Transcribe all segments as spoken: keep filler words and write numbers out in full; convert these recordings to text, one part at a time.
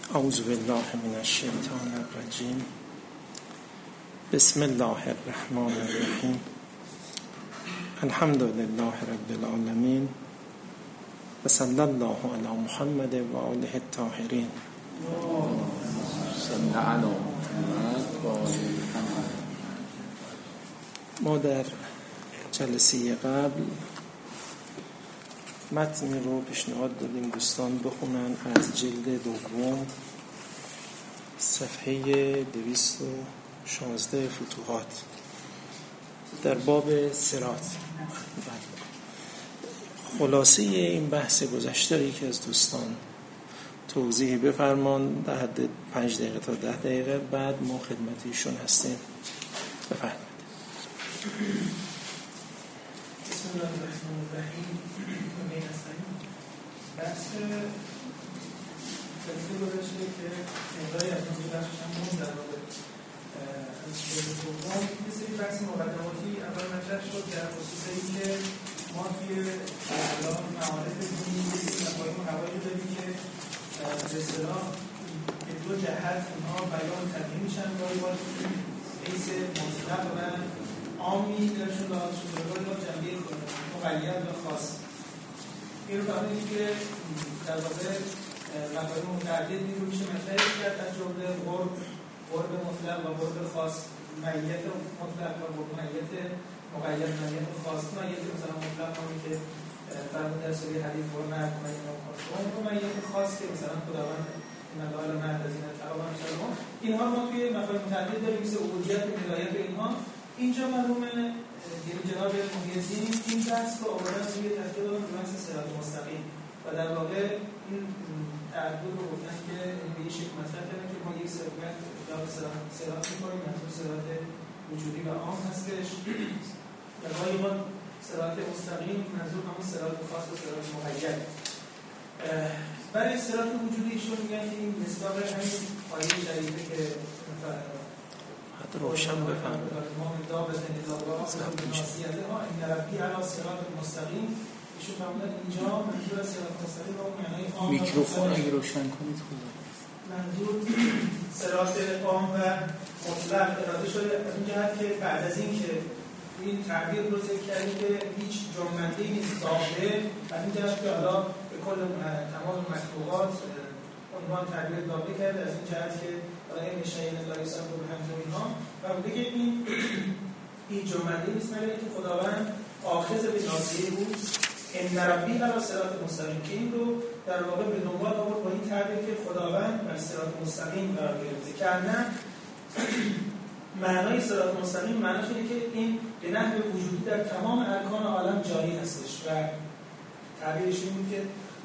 اعوذ بالله من الشیطان الرجیم. بسم الله الرحمن الرحیم. الحمد لله رب العالمین و صلی الله علی محمد و آله الطاهرین. ما در جلسه قبل متنی رو پیشنهاد دادیم دوستان بخونن از جلد دوم صفحه دویست و شانزده فتوحات در باب صراط. خلاصه این بحث گذشته رو یکی از دوستان توضیح بفرمان در حد پنج دقیقه تا ده دقیقه، بعد ما خدمت ایشون هستیم. بفرمایید. بسم الله الرحمن الرحیم. بحث جلسه گذشته که مقداری از اون بخشش هم مون در واقع از جلسه دوم یه سری بحث مقدماتی اول مطرح شد در خصوص اینکه ما توی الان معارف دینی یه سری مفاهیم و قواعدی داریم که به اصطلاح به دو جهت اونها بیان تبیین میشن، گاهی بار حیث مطلق و عامی درشون لحاظ شده، گاهی بار جنبه مقید و خاص. این رو فهمیدیم که در واقع مفاهیم متعددی رو میشه مطرح کرد، از جمله قرب، قرب مطلق و قرب خاص، معیت مطلق و معیت مقید، معیت خاص. معیت مثلا مطلق همونی که فرمود در سوره حدیث و مرد معید نمکن و معیت خاص که مثلا خداوند مدال مرد از این تقابل شدهم. اینها ما توی مفاهیم متعدد داریم مثل عبودیت و ولایت و اینها. اینجا معلومه جناب محیدین این بحث رو آوردن روی تحقیق دادن به بحث صراط مستقیم و در واقع این تعدد رو گفتن که به این شکل مطرح کردن که ما یک صراط صراط می‌کنیم، منظور صراط وجودی و عام هستش و گاهی ما صراط مستقیم منظور همون صراط خاص و صراط مقید. برای صراط وجودی ایشون میگن که این مصداق همین آیه شریفه که روشن بفرمایید. ما من دابت الا ناصیته ها ان ربی علی صراط مستقیم. ایشون فرمودن اینجا منظور از صراط مستقیم با معنای عام. میکروفون اگه روشن کنید خوبه. منظور صراط عام و مطلق اراده شده از اون جهت که بعد از این که این تعبیر رو ذکر کردیم که هیچ جنبنده‌ای نیست ظاهره، از این جهت که حالا به کل تمام مخلوقات عنوان تعبیر داده کرده، از این جهت که این شیء لا یصف به همه اینها و بگه این این جمله نیست مگر اینکه خداوند آخذ به ناصیه بود ان ربی علی صراط مستقیم، که این رو در واقع به دنبال آورد با این تعبیر که خداوند بر صراط مستقیم قرار گرفته که نه معنای صراط مستقیم معناش اینه که این به نحو وجودی در تمام ارکان عالم جاری هستش و تعبیرش این بود که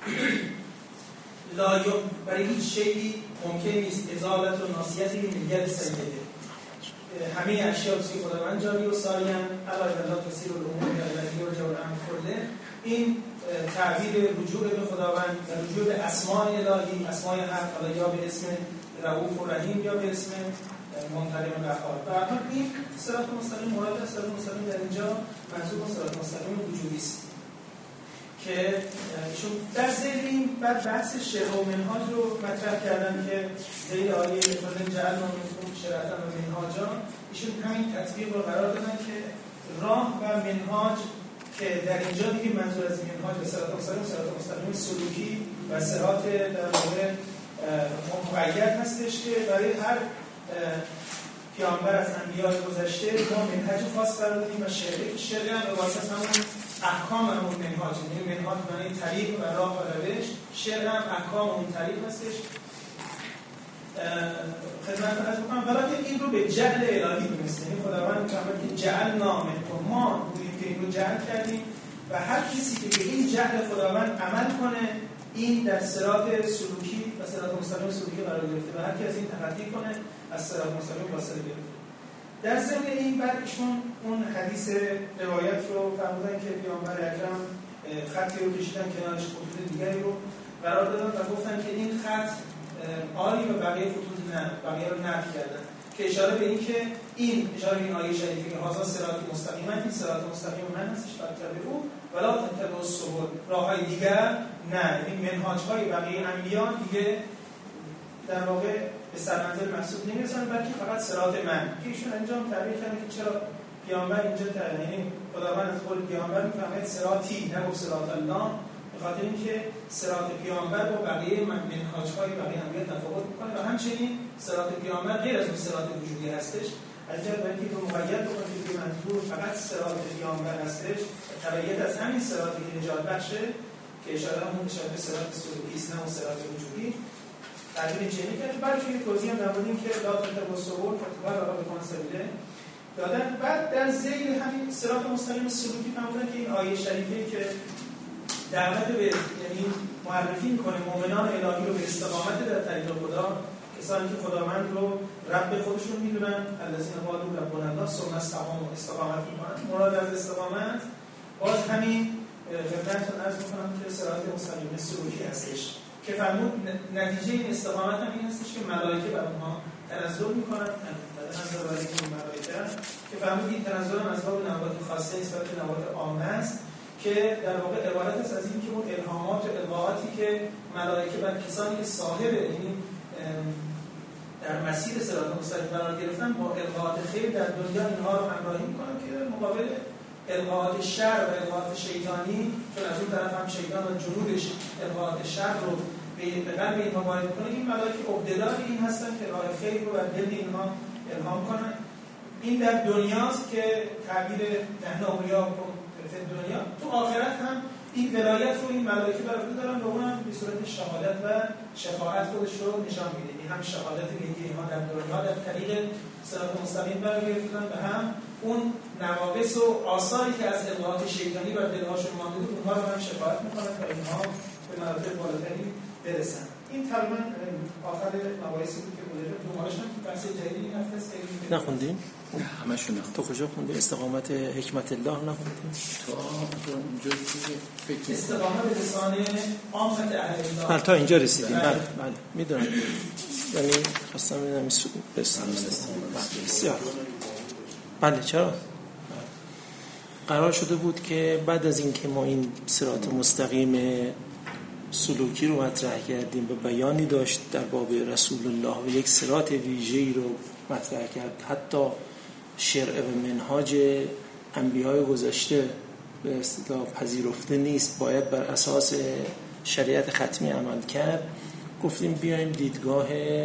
لا برای هیچ شیئی ممکن نیست ازالت و ناصیتی به ملت سیده. همه اشیاء توی خداوند جاری و ساریان علی الله تسیر الامور الذی یرجع الامر کله. این تعبیر رجوع به خداوند و رجوع به اسماء الهی، اسماء حق، حالا یا به اسم رؤوف و رحیم یا به اسم منتقم و غفار. در واقع این صراط مستقیم مراد از صراط مستقیم در اینجا منظور صراط مستقیم وجودی است که ایشون در ذیل این بعد بحث شرع و منهاج رو مطرح کردن که ذیل آیه مثلا جعلنا منکم شرعة و منهاجا، ایشون همین تطبیق رو قرار دادن که راه و منهاج که در اینجا دیگه منظور از منهاج به صراط مستقیم صراط مستقیم سلوکی و صراط در واقع مقید هستش که برای هر پیامبر از انبیاء گذشته ما منهج خاص قرار دادیم و شرعی شرعی هم به واسطه همون احکام همون منهاج، یعنی منهاج معنی طریق و راه و روش، شرع هم احکام اون طریق هستش. خدمت عرض می‌کنم ولی این رو به جعل الهی دونسته، یعنی خداوند می‌فرماید که جعلنا منکم، ما بودیم که این رو جعل کردیم و هر کسی که به این جعل خداوند عمل کنه این در صراط سلوکی و صراط مستقیم سلوکی قرار گرفته و هر کی از این تخطی کنه از صراط مستقیم واصل گرفته. در ضمن این بعد ایشون اون حدیث روایت رو فرمودن که پیامبر اکرم خطی رو کشیدن کنارش خطوط دیگری رو قرار دادن و گفتن که این خط آری و بقیه خطوط نه، بقیه رو نفی کردن که اشاره به این که این اشاره به این آیه شریفه که هذا صراط مستقیم، این صراط مستقیم من هستش فاتبعوه ولا تتبعوا السبل، راههای دیگر نه، این منهاج‌های بقیه انبیا دیگه در واقع به سرمنزل مقصود نمیرسن، بلکه فقط صراط من که ایشون انجام تعریف کردن که چرا پیامبر اینجا یعنی خداوند از قول پیامبر میفهمید صراطی نگفت صراط الله، به خاطر اینکه صراط پیامبر با بقیه منهاج‌های بقیه انبیا تفاوت میکنه و همچنین صراط پیامبر غیر از اون صراط وجودی هستش. از جهت اینکه رو مقید بکنید که منظور فقط صراط پیامبر هستش، تبعیت از همین صراطی که نجات بخشه که اشاره همون اشاره به صراط سلوکی است نه اون صراط وجودی تعبیر چنین کرد. بلکه این توضیح هم در مورد اینکه لا تتوسل فتوى را به کنسبیله دادن. بعد در ذیل همین صراط مستقیم سلوکی فهمیدن که این آیه شریفه که دعوت به یعنی معرفی میکنه مؤمنان الهی رو به استقامت در طریق خدا، کسانی که خداوند رو رب خودشون میدونن، الذین قالوا ربنا الله ثم استقاموا، استقامت میکنن. مراد از استقامت باز همین خدمتتون عرض میکنم که صراط مستقیم سلوکی هستش که فرمود نتیجه این استقامت هم این هستش که ملائکه بر اونها تنزل میکنن، تنزل برای این ملائکه که فرمود این تنزل هم از باب نوبات خاصه نسبت به نوبات عامه است که در واقع عبارت است از این که اون الهامات و القاءاتی که ملائکه بر کسانی که صاحب یعنی در مسیر صراط مستقیم قرار گرفتن با القاءات خیر در دنیا اینها رو همراهی میکنن که مقابل القاءات شر و القاءات شیطانی، چون از اون طرف هم شیطان و جنودش القاءات شر رو به قلب اینها وارد میکنه. این ملائکه عبده‌دار این هستن که راه خیر رو بر دل اینها الهام کنن. این در دنیاست که تعبیر نحن اولیاء دنیا. تو آخرت هم این ولایت رو این ملائکه بر عهده دارن و اونم به صورت شهادت و شفاعت خودش رو نشان میده. این هم شهادت میده که اینها در دنیا در طریق صراط مستقیم قرار گرفتن و هم اون نواقص و آثاری که از القاءات شیطانی بر دلهاشون مانده بود اونها رو هم شفاعت میکنن تا اینها به مراتب بالاتری برسن. این تقریبا آخر مباحثی بود که بوده. دومارش هم بحث جدیدی این هفته است. نخوندیم؟ همشون نخوندیم. تو کجا خوندی؟ استقامت حکمت الله نخوندیم؟ تو اونجا فکر استقامت لسان عامت اهل الله. بله تا اینجا رسیدیم. بله بله میدونم. یعنی خواستم ببینم بسیار بسیار. بله چرا؟ قرار شده بود که بعد از اینکه ما این صراط مستقیم سلوکی رو مطرح کردیم و بیانی داشت در باب رسول الله و یک صراط ویژه‌ای رو مطرح کرد، حتی شرع و منهاج انبیای گذشته به اصطلاح پذیرفته نیست، باید بر اساس شریعت ختمی عمل کرد. گفتیم بیایم دیدگاه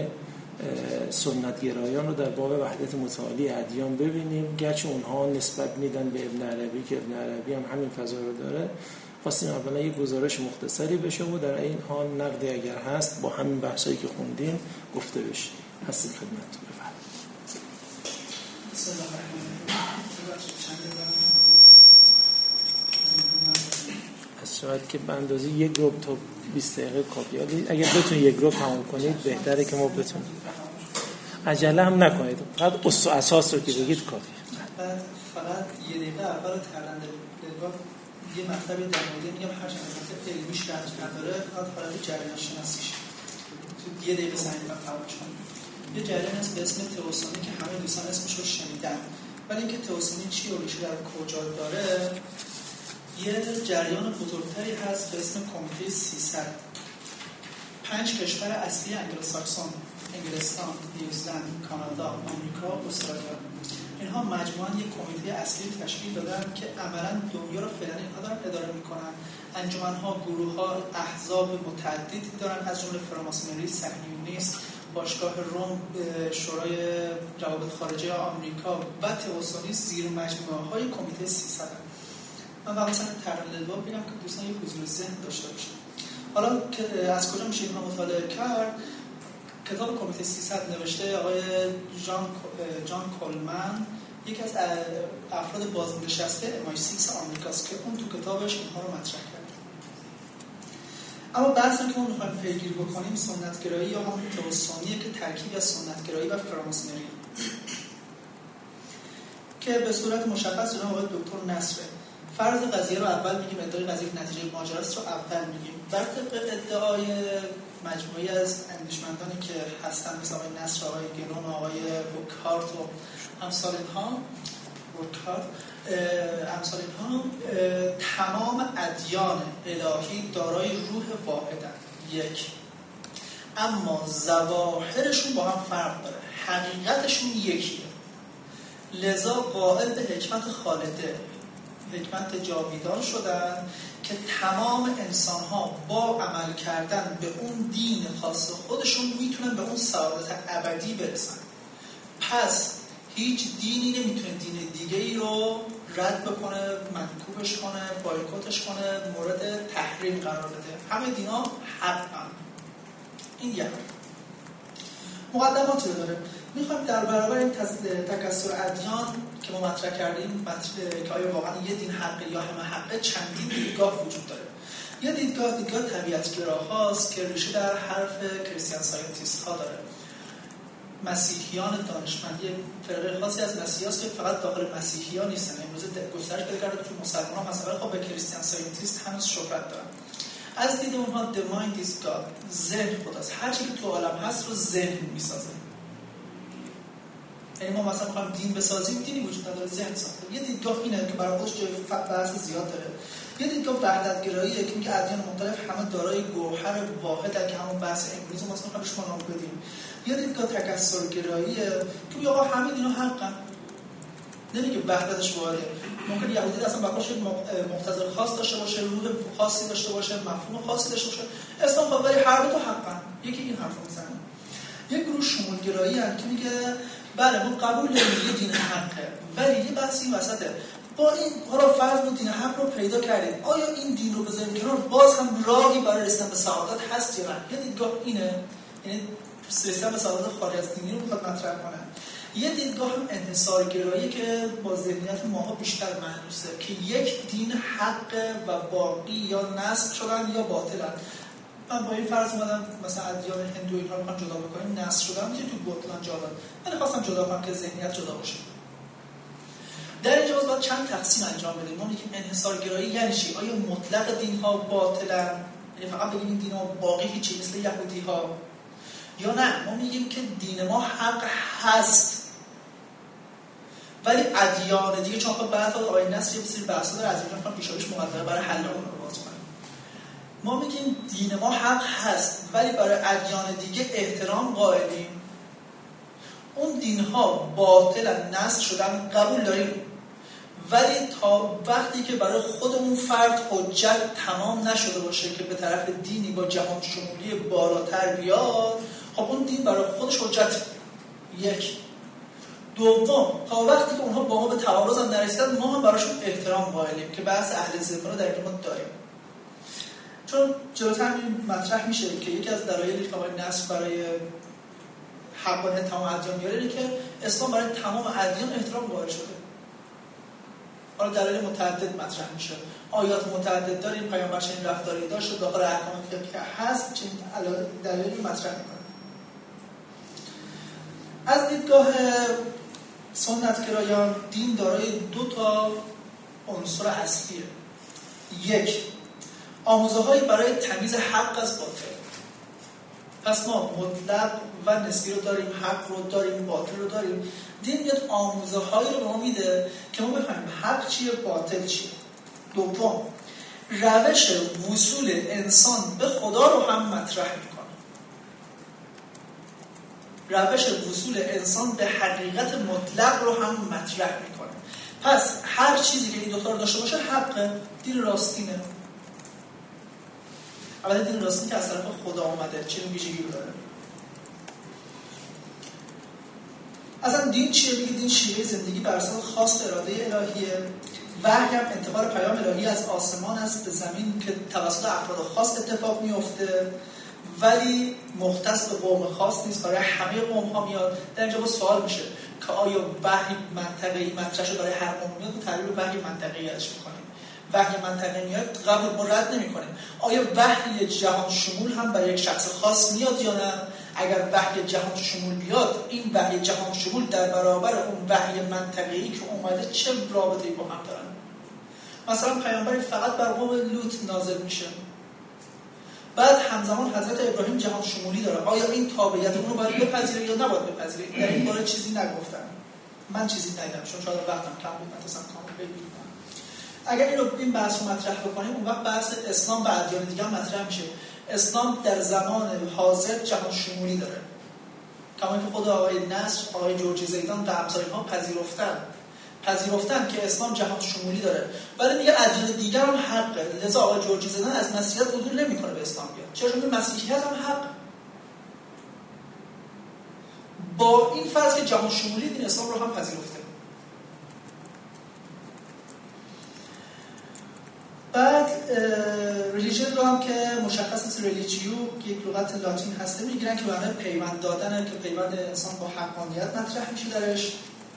سنتگرایان رو در باب وحدت متعالی ادیان ببینیم، گرچه اونها نسبت میدن به ابن عربی که ابن عربی هم همین فضا رو داره. خواستیم اولا یک گزارش مختصری بشه و در این حال نقدی اگر هست با همین بحثایی که خوندیم گفته بشه. هستیم خدمتتون. بفرمایید. بسم الله الرحمن الرحیم. از شاید که به اندازه یک ربع تا بیست دقیقه کافیه. اگر بتونید یک ربع تمام کنید بهتره که ما بتونیم. عجله هم نکنید. فقط اصل و اساس رو که بگید کافیه. بعد فقط یه دقیقه اول ترنده نگاه یه مطلبی در مورد میگم هر چند تا علمیش رنج نداره، فقط حالت جریان شناسیش تو یه دقیقه سعی می‌کنم فراموش کنم. یه جریان هست به اسم تئوسونی که همه دوستان اسمش رو شنیدن، ولی اینکه تئوسونی چی و ریشه در کجا داره، یه جریان بزرگتری هست به اسم کمیته سیصد. پنج کشور اصلی انگلوساکسون، انگلستان، نیوزلند، کانادا، آمریکا، استرالیا، اینها مجموعاً یک کمیته اصلی تشکیل دادن که عملاً دنیا رو فعلا اینها دارن اداره میکنن. انجمن‌ها، گروه‌ها، احزاب متعددی دارن از جمله فراماسونری، صهیونیست، باشگاه روم، شورای روابط خارجه آمریکا و تئوسونی زیر مجموعه‌های کمیته سیصد. من واقعاً ترللوا بگم که دوستان یک حضور ذهن داشته باشن. حالا که از کجا میشه اینها مطالعه کرد؟ کتاب کمیته سیصد نوشته آقای جان جان کولمن، یکی از افراد بازنشسته ام آی سیکس آمریکاست که اون تو کتابش اینها رو مطرح کرد. اما بحثی که اون می‌خوایم پیگیری بکنیم سنتگرایی یا همون تئوسونیه که ترکیبی از سنتگرایی و فراماسونری که به صورت مشخص جناب آقای دکتر نصره فرض قضیه رو اول میگیم، ادعای قضیه نتیجه ماجراست رو اول میگیم. بر طبق ادعای مجموعی از اندیشمندانی که هستن مثل آقای نصر، آقای گنون، آقای بوکارت و امثال اینها بوکارت امثال اینها تمام ادیان الهی دارای روح واحدند. یک اما ظواهرشون با هم فرق داره، حقیقتشون یکیه. لذا قائل به حکمت خالده، حکمت جاویدان شدن که تمام انسان‌ها با عمل کردن به اون دین خاص خودشون میتونن به اون سعادت ابدی برسن. پس هیچ دینی نمیتونه دین دیگه ای رو رد بکنه، منکوبش کنه، بایکوتش کنه، مورد تحریم قرار بده. همه دینا حقن. این یه مقدماتی رو داره. میخوایم در برابر این تکثر ادیان که ما مطرح کردیم که آیا واقعا یه دین حقه یا همه حقه، چندین دیدگاه وجود داره. یه دیدگاه دیدگاه طبیعت‌گراهاست که ریشه در حرف کریستیان ساینتیست ها داره. مسیحیان دانشمندی فرقه خاصی از مسیحیاست که فقط داخل مسیحیان نیستن، امروز گسترش پیدا کرده تو مسلمان‌ها مثلا خب به کریستیان ساینتیست هنوز شهرت دارن. از دید اونها the mind is God، ذهن خداست، هر چی که تو عالم هست رو ذهن میسازه. یعنی ما مثلا می‌خوایم دین بسازیم، دینی وجود نداره، ذهن ساخته. یه دیدگاه اینه که برای خودش جای بحث زیاد داره. یه دیدگاه وحدت‌گراییه که میگه ادیان مختلف همه دارای گوهر واحدن که همون بحث امروز ما مثلا بهش نام بدیم. یه دیدگاه تکثرگراییه که میگه آقا همه اینا حقن. نمیگه وحدتش واحده. ممکن یهودی اصلا باشه مقتضای خاص داشته باشه، روح خاصی داشته باشه، مفهوم خاصی داشته باشه. اسلام خب ولی هر دو تا حقن. یکی این حرفو میزنه. یه گروه شمولگرایی هست که میگه بله ما قبول داریم یه دین حقه، ولی یه بحث این وسطه. با این حالا فرض ما دین حق رو پیدا کردیم، آیا این دین رو بذاریم کنار باز هم راهی برای رسیدن به سعادت هست یا نه؟ یه دیدگاه اینه، یعنی رسیدن به سعادت خارج از دینی رو میخواد مطرح کنه. یه دیدگاه هم انحصارگرایی که با ذهنیت ماها بیشتر معنوسه که یک دین حق و باقی یا نسخ شدن یا باطلن. من با این فرض اومدم مثلا ادیان هندو اینها رو میخوام جدا بکنیم، نسخ شدن میشه تو بوتلان جا داد. من خواستم جدا کنم که ذهنیت جدا باشه. در اینجا باید چند تقسیم انجام بدیم. ما میگیم انحصارگرایی یعنی چی؟ آیا مطلق دین‌ها باطلن؟ یعنی فقط بگیم این دین‌ها باقی هیچی مثل یهودی‌ها؟ یا نه ما میگیم که دین ما حق هست ولی ادیان دیگه، چون خب بعد آقای نصر یه سری بحثا داره، از اینجا میخوام پیشاپیش مقدمه برای حل اون رو باز کنیم. ما میگیم دین ما حق هست ولی برای ادیان دیگه احترام قائلیم. اون دین‌ها باطلن، نسخ شدن، قبول داریم، ولی تا وقتی که برای خودمون فرد حجت تمام نشده باشه که به طرف دینی با جهان شمولی بالاتر بیاد، خب اون دین برای خودش حجت. یک. دوم، تا وقتی که اونها با ما به تعارض هم نرسیدن ما هم براشون احترام قائلیم که بحث اهل ذمه رو در این مورد داریم. چون جلوتر مطرح میشه که یکی از دلایلی که آقای نصر برای حقانیت تمام ادیان میاره اینه که اسلام برای تمام ادیان احترام قائل شده. حالا دلایل متعدد مطرح میشه. آیات متعدد داریم، پیامبر چنین رفتاری داشت، داخل احکام فقهی هست، چنین دلایلی مطرح میکنه. از دیدگاه سنتگرایان دین دارای دو تا عنصر اصلیه. یک، آموزه‌هایی برای تمیز حق از باطل. پس ما مطلق و نسبی رو داریم، حق رو داریم، باطل رو داریم. دین میاد آموزه‌هایی رو به ما میده که ما بفهمیم حق چیه، باطل چیه. دوم، روش وصول انسان به خدا رو هم مطرح میکنه. روش وصول انسان به حقیقت مطلق رو هم مطرح میکنه. پس هر چیزی که این دوتا رو داشته باشه حقه، دین راستینه. اولا دین راستین که از طرف خدا اومده، چه ویژگی رو داره؟ اصلا دین چیه؟ میگه دین شیوه زندگی بر اساس خواست اراده الهیه. وحی هم انتقال پیام الهی از آسمان است به زمین که توسط افراد خاص اتفاق میفته، ولی مختص به قوم خاص نیست، برای همه قوم ها میاد. در اینجا با سوال میشه که آیا وحی منطقه‌ای مطرح شده برای هر قوم میاد؟ تعبیر وحی منطقه‌ای ازش میکنیم. وحی منطقه‌ای میاد قبول ما رد نمی‌کنیم. آیا وحی جهان شمول هم برای یک شخص خاص میاد یا نه؟ اگر وحی جهان شمول بیاد، این وحی جهان شمول در برابر اون وحی منطقه‌ای که اومده چه رابطه‌ای با هم دارن؟ مثلا پیامبری فقط بر قوم لوط نازل میشه، بعد همزمان حضرت ابراهیم جهان شمولی داره. آیا این تابعیت اون رو باید بپذیره یا نباید بپذیره؟ در این باره چیزی نگفتن. من چیزی ندیدم چون شاید وقتم کم بود، مثلا کامل بگیرم. اگر این رو این بحث رو مطرح بکنیم، اون وقت بحث اسلام و ادیان دیگه هم مطرح میشه. اسلام در زمان حاضر جهان شمولی داره، کما که خود آقای نصر، آقای جورجی زیدان و امثال ها پذیرفتن پذیرفتن که اسلام جهان شمولی داره، ولی میگه ادیان دیگر هم حقه. لذا آقای جورجی زیدان از مسیحیت عدول نمیکنه به اسلام بیاد، چرا؟ چون مسیحیت هم حق. با این فرض که جهان شمولی دین اسلام رو هم پذیرفته. بعد ریلیجن رو هم که مشخص از ریلیجیو که یک لغت لاتین هسته میگیرن که برای پیوند دادنه، که پیوند انسان با حقانیت مطرح میشه درش.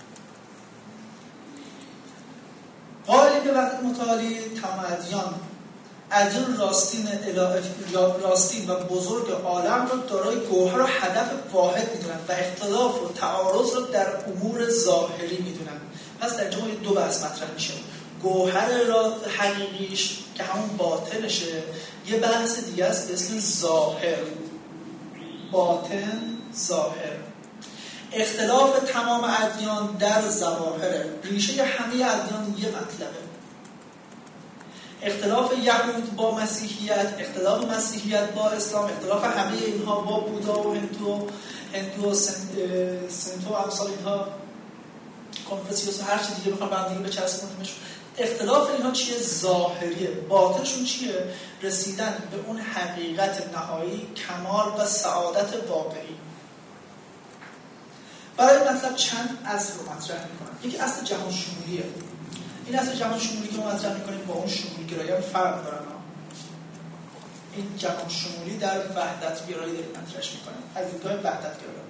قائل به وقت متعالی تمام ادیان ادیان راستین الهی راستین و بزرگ عالم رو دارای گوهر و هدف واحد میدونن و اختلاف و تعارض رو در امور ظاهری میدونن. پس در اینجا دو بحث مطرح میشه، گوهر را حقیقیش که همون باطنشه، یه بحث دیگه است به اسم ظاهر، باطن ظاهر. اختلاف تمام ادیان در ظواهر، ریشه همه ادیان یه مطلبه. اختلاف یهود با مسیحیت، اختلاف مسیحیت با اسلام، اختلاف همه اینها با بودا و هندو هندو و سنتو و امثال اینها، کنفوسیوس و هر چی دیگه بخوام بعد دیگه بچسبونیمش. اختلاف اینها چیه؟ ظاهریه. باطنشون چیه؟ رسیدن به اون حقیقت نهایی، کمال و سعادت واقعی. برای مطلب چند اصل رو مطرح میکنن. یکی اصل جهان شمولیه. این اصل جهان شمولی که ما مطرح میکنیم با اون شمول گرایی فرق دارن. این جهان شمولی در وحدت گرایی داریم مطرحش میکنیم، از دیدگاه وحدت گرایی.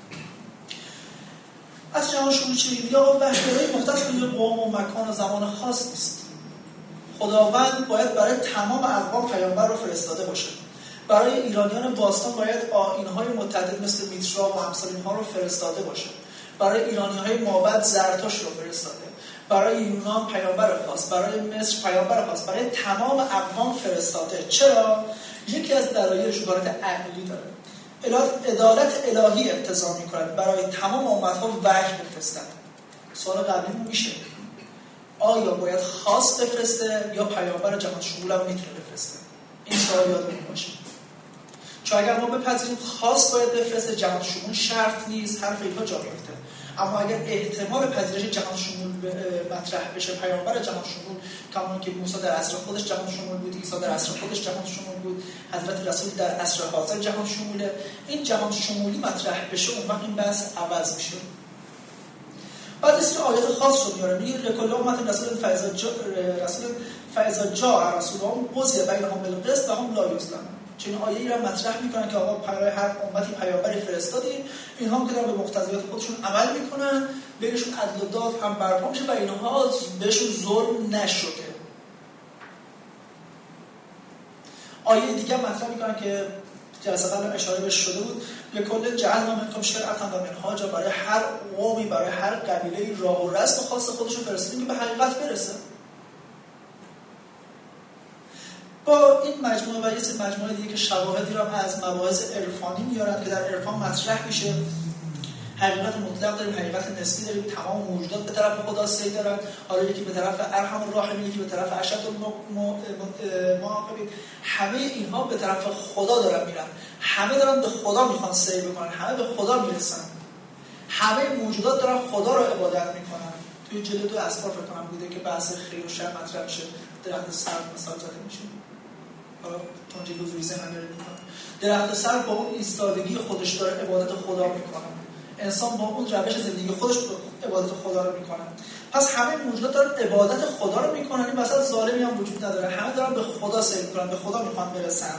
از جهان شمولی چه میگه؟ آقا وحدت گرایی مختص به یه قوم و مکان و زمان خاص نیست. خداوند باید برای تمام اقوام پیامبر رو فرستاده باشه. برای ایرانیان باستان باید آیین‌های متعدد مثل میترا و امثال اینها رو فرستاده باشه. برای ایرانی‌های مابد زرتشت رو فرستاده. برای یونان پیامبر خاص، برای مصر پیامبر خاص، برای تمام اقوام فرستاده. چرا؟ یکی از دلایلش عبارت عقلی داره. عدالت الهی اقتضا می‌کند برای تمام امت‌ها وحی بفرستن. سوال قبلیمون میشه آیا باید خاص بفرسته یا پیامبر جهان شمول هم میتونه بفرسته؟ این سوال یادمون باشه. چون اگر ما بپذیریم خاص باید بفرسته، جهان شمول شرط نیست، حرف اینها جا میفته. اما اگر احتمال پذیرش جهان شمول مطرح بشه، پیامبر جهان شمول، کما که موسی در عصر خودش جهان شمول بود، عیسی در عصر خودش جهان شمول بود، حضرت رسول در عصر حاضر جهان شموله، این جهان شمولی مطرح بشه، اون وقت این بحث عوض میشه. بعد از این آیات خاص رو میاره، میگه لکل امت رسول فاذا جاء رسول فاذا جاء رسولهم قضی بینهم بالقسط و هم لا یظلمون. چون آیه‌ای را مطرح میکنن که آقا برای هر امتی پیامبری فرستادیم، اینها هم که دارن به مقتضیات خودشون عمل میکنن، بینشون عدل و داد هم برپا میشه و اینها بهشون ظلم نشده. آیه دیگه مطرح میکنن که جلسه قبل اشاره بهش شده بود، لکل جعلنا منکم شرعة و منهاجا، برای هر قومی، برای هر قبیله‌ای راه و رسم خاص خودشون فرستادیم که به حقیقت برسه. با این مجموعه و یه سری مجموعه دیگه که شواهدی را از مباحث عرفانی میارن که در عرفان مطرح میشه، حقیقت مطلق داریم، حقیقت نسبی داریم، تمام موجودات به طرف خدا سیر دارن، حالا یکی به طرف ارحم الراحمین، یکی به طرف اشد المعاقبین، همه اینها به طرف خدا دارن میرن، همه دارن به خدا میخوان سیر بکنن، همه به خدا میرسن، همه موجودات دارن خدا رو عبادت میکنن. توی جلد دو اسفار فکر کنم بوده که بحث خیر و شر مطرح میشه، درخت سرو مثال زده میشه. حالا تونجی دو ریزه هم داره میکنه، درخت سرو با اون ایستادگی خودش داره عبادت خدا میکنه، انسان با اون روش زندگی خودش عبادت خدا رو میکنه. پس همه موجودات دارن عبادت خدا رو میکنن، این مثلا ظالمی هم وجود نداره، همه دارن به خدا سیر میکنن، به خدا میخوان برسن.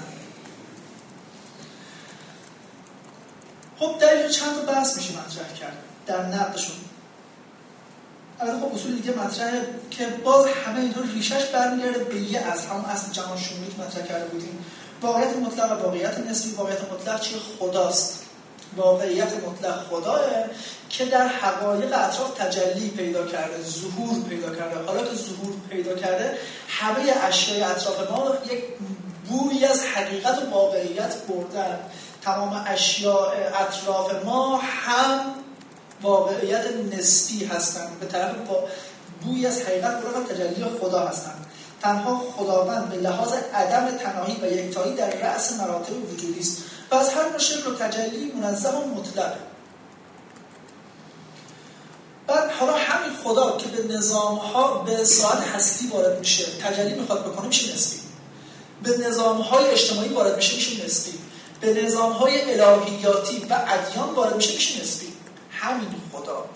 خب در اینجا چند تا بحث میشه مطرح کرد در نقدشون. البته خب اصول دیگه مطرحه که باز همه اینطور ریشش برمیگرده به یه از همون اصل جهان شمولی که مطرح کرده بودیم. واقعیت مطلق و واقعیت نسبی. واقعیت مطلق چیه؟ خداست. واقعیت مطلق خداه که در حقایق اطراف تجلی پیدا کرده، ظهور پیدا کرده. حالا که ظهور پیدا کرده، همه اشیای اطراف ما یک بویی از حقیقت و واقعیت بردن. تمام اشیاء اطراف ما هم واقعیت نسبی هستند، به طرف بویی از حقیقت بردن و تجلی خدا هستند. تنها خداوند به لحاظ عدم تناهی و یکتایی در رأس مراتب وجودی است و از هر نوع شکل و تجلی منزه و مطلق. بعد حالا همین خدا که به نظام‌ها به ساعت هستی وارد میشه، تجلی میخواد بکنه، میشه نسبی. به نظام‌های اجتماعی وارد میشه، میشه نسبی. به نظام‌های الهیاتی و ادیان وارد میشه، میشه نسبی. همین خدا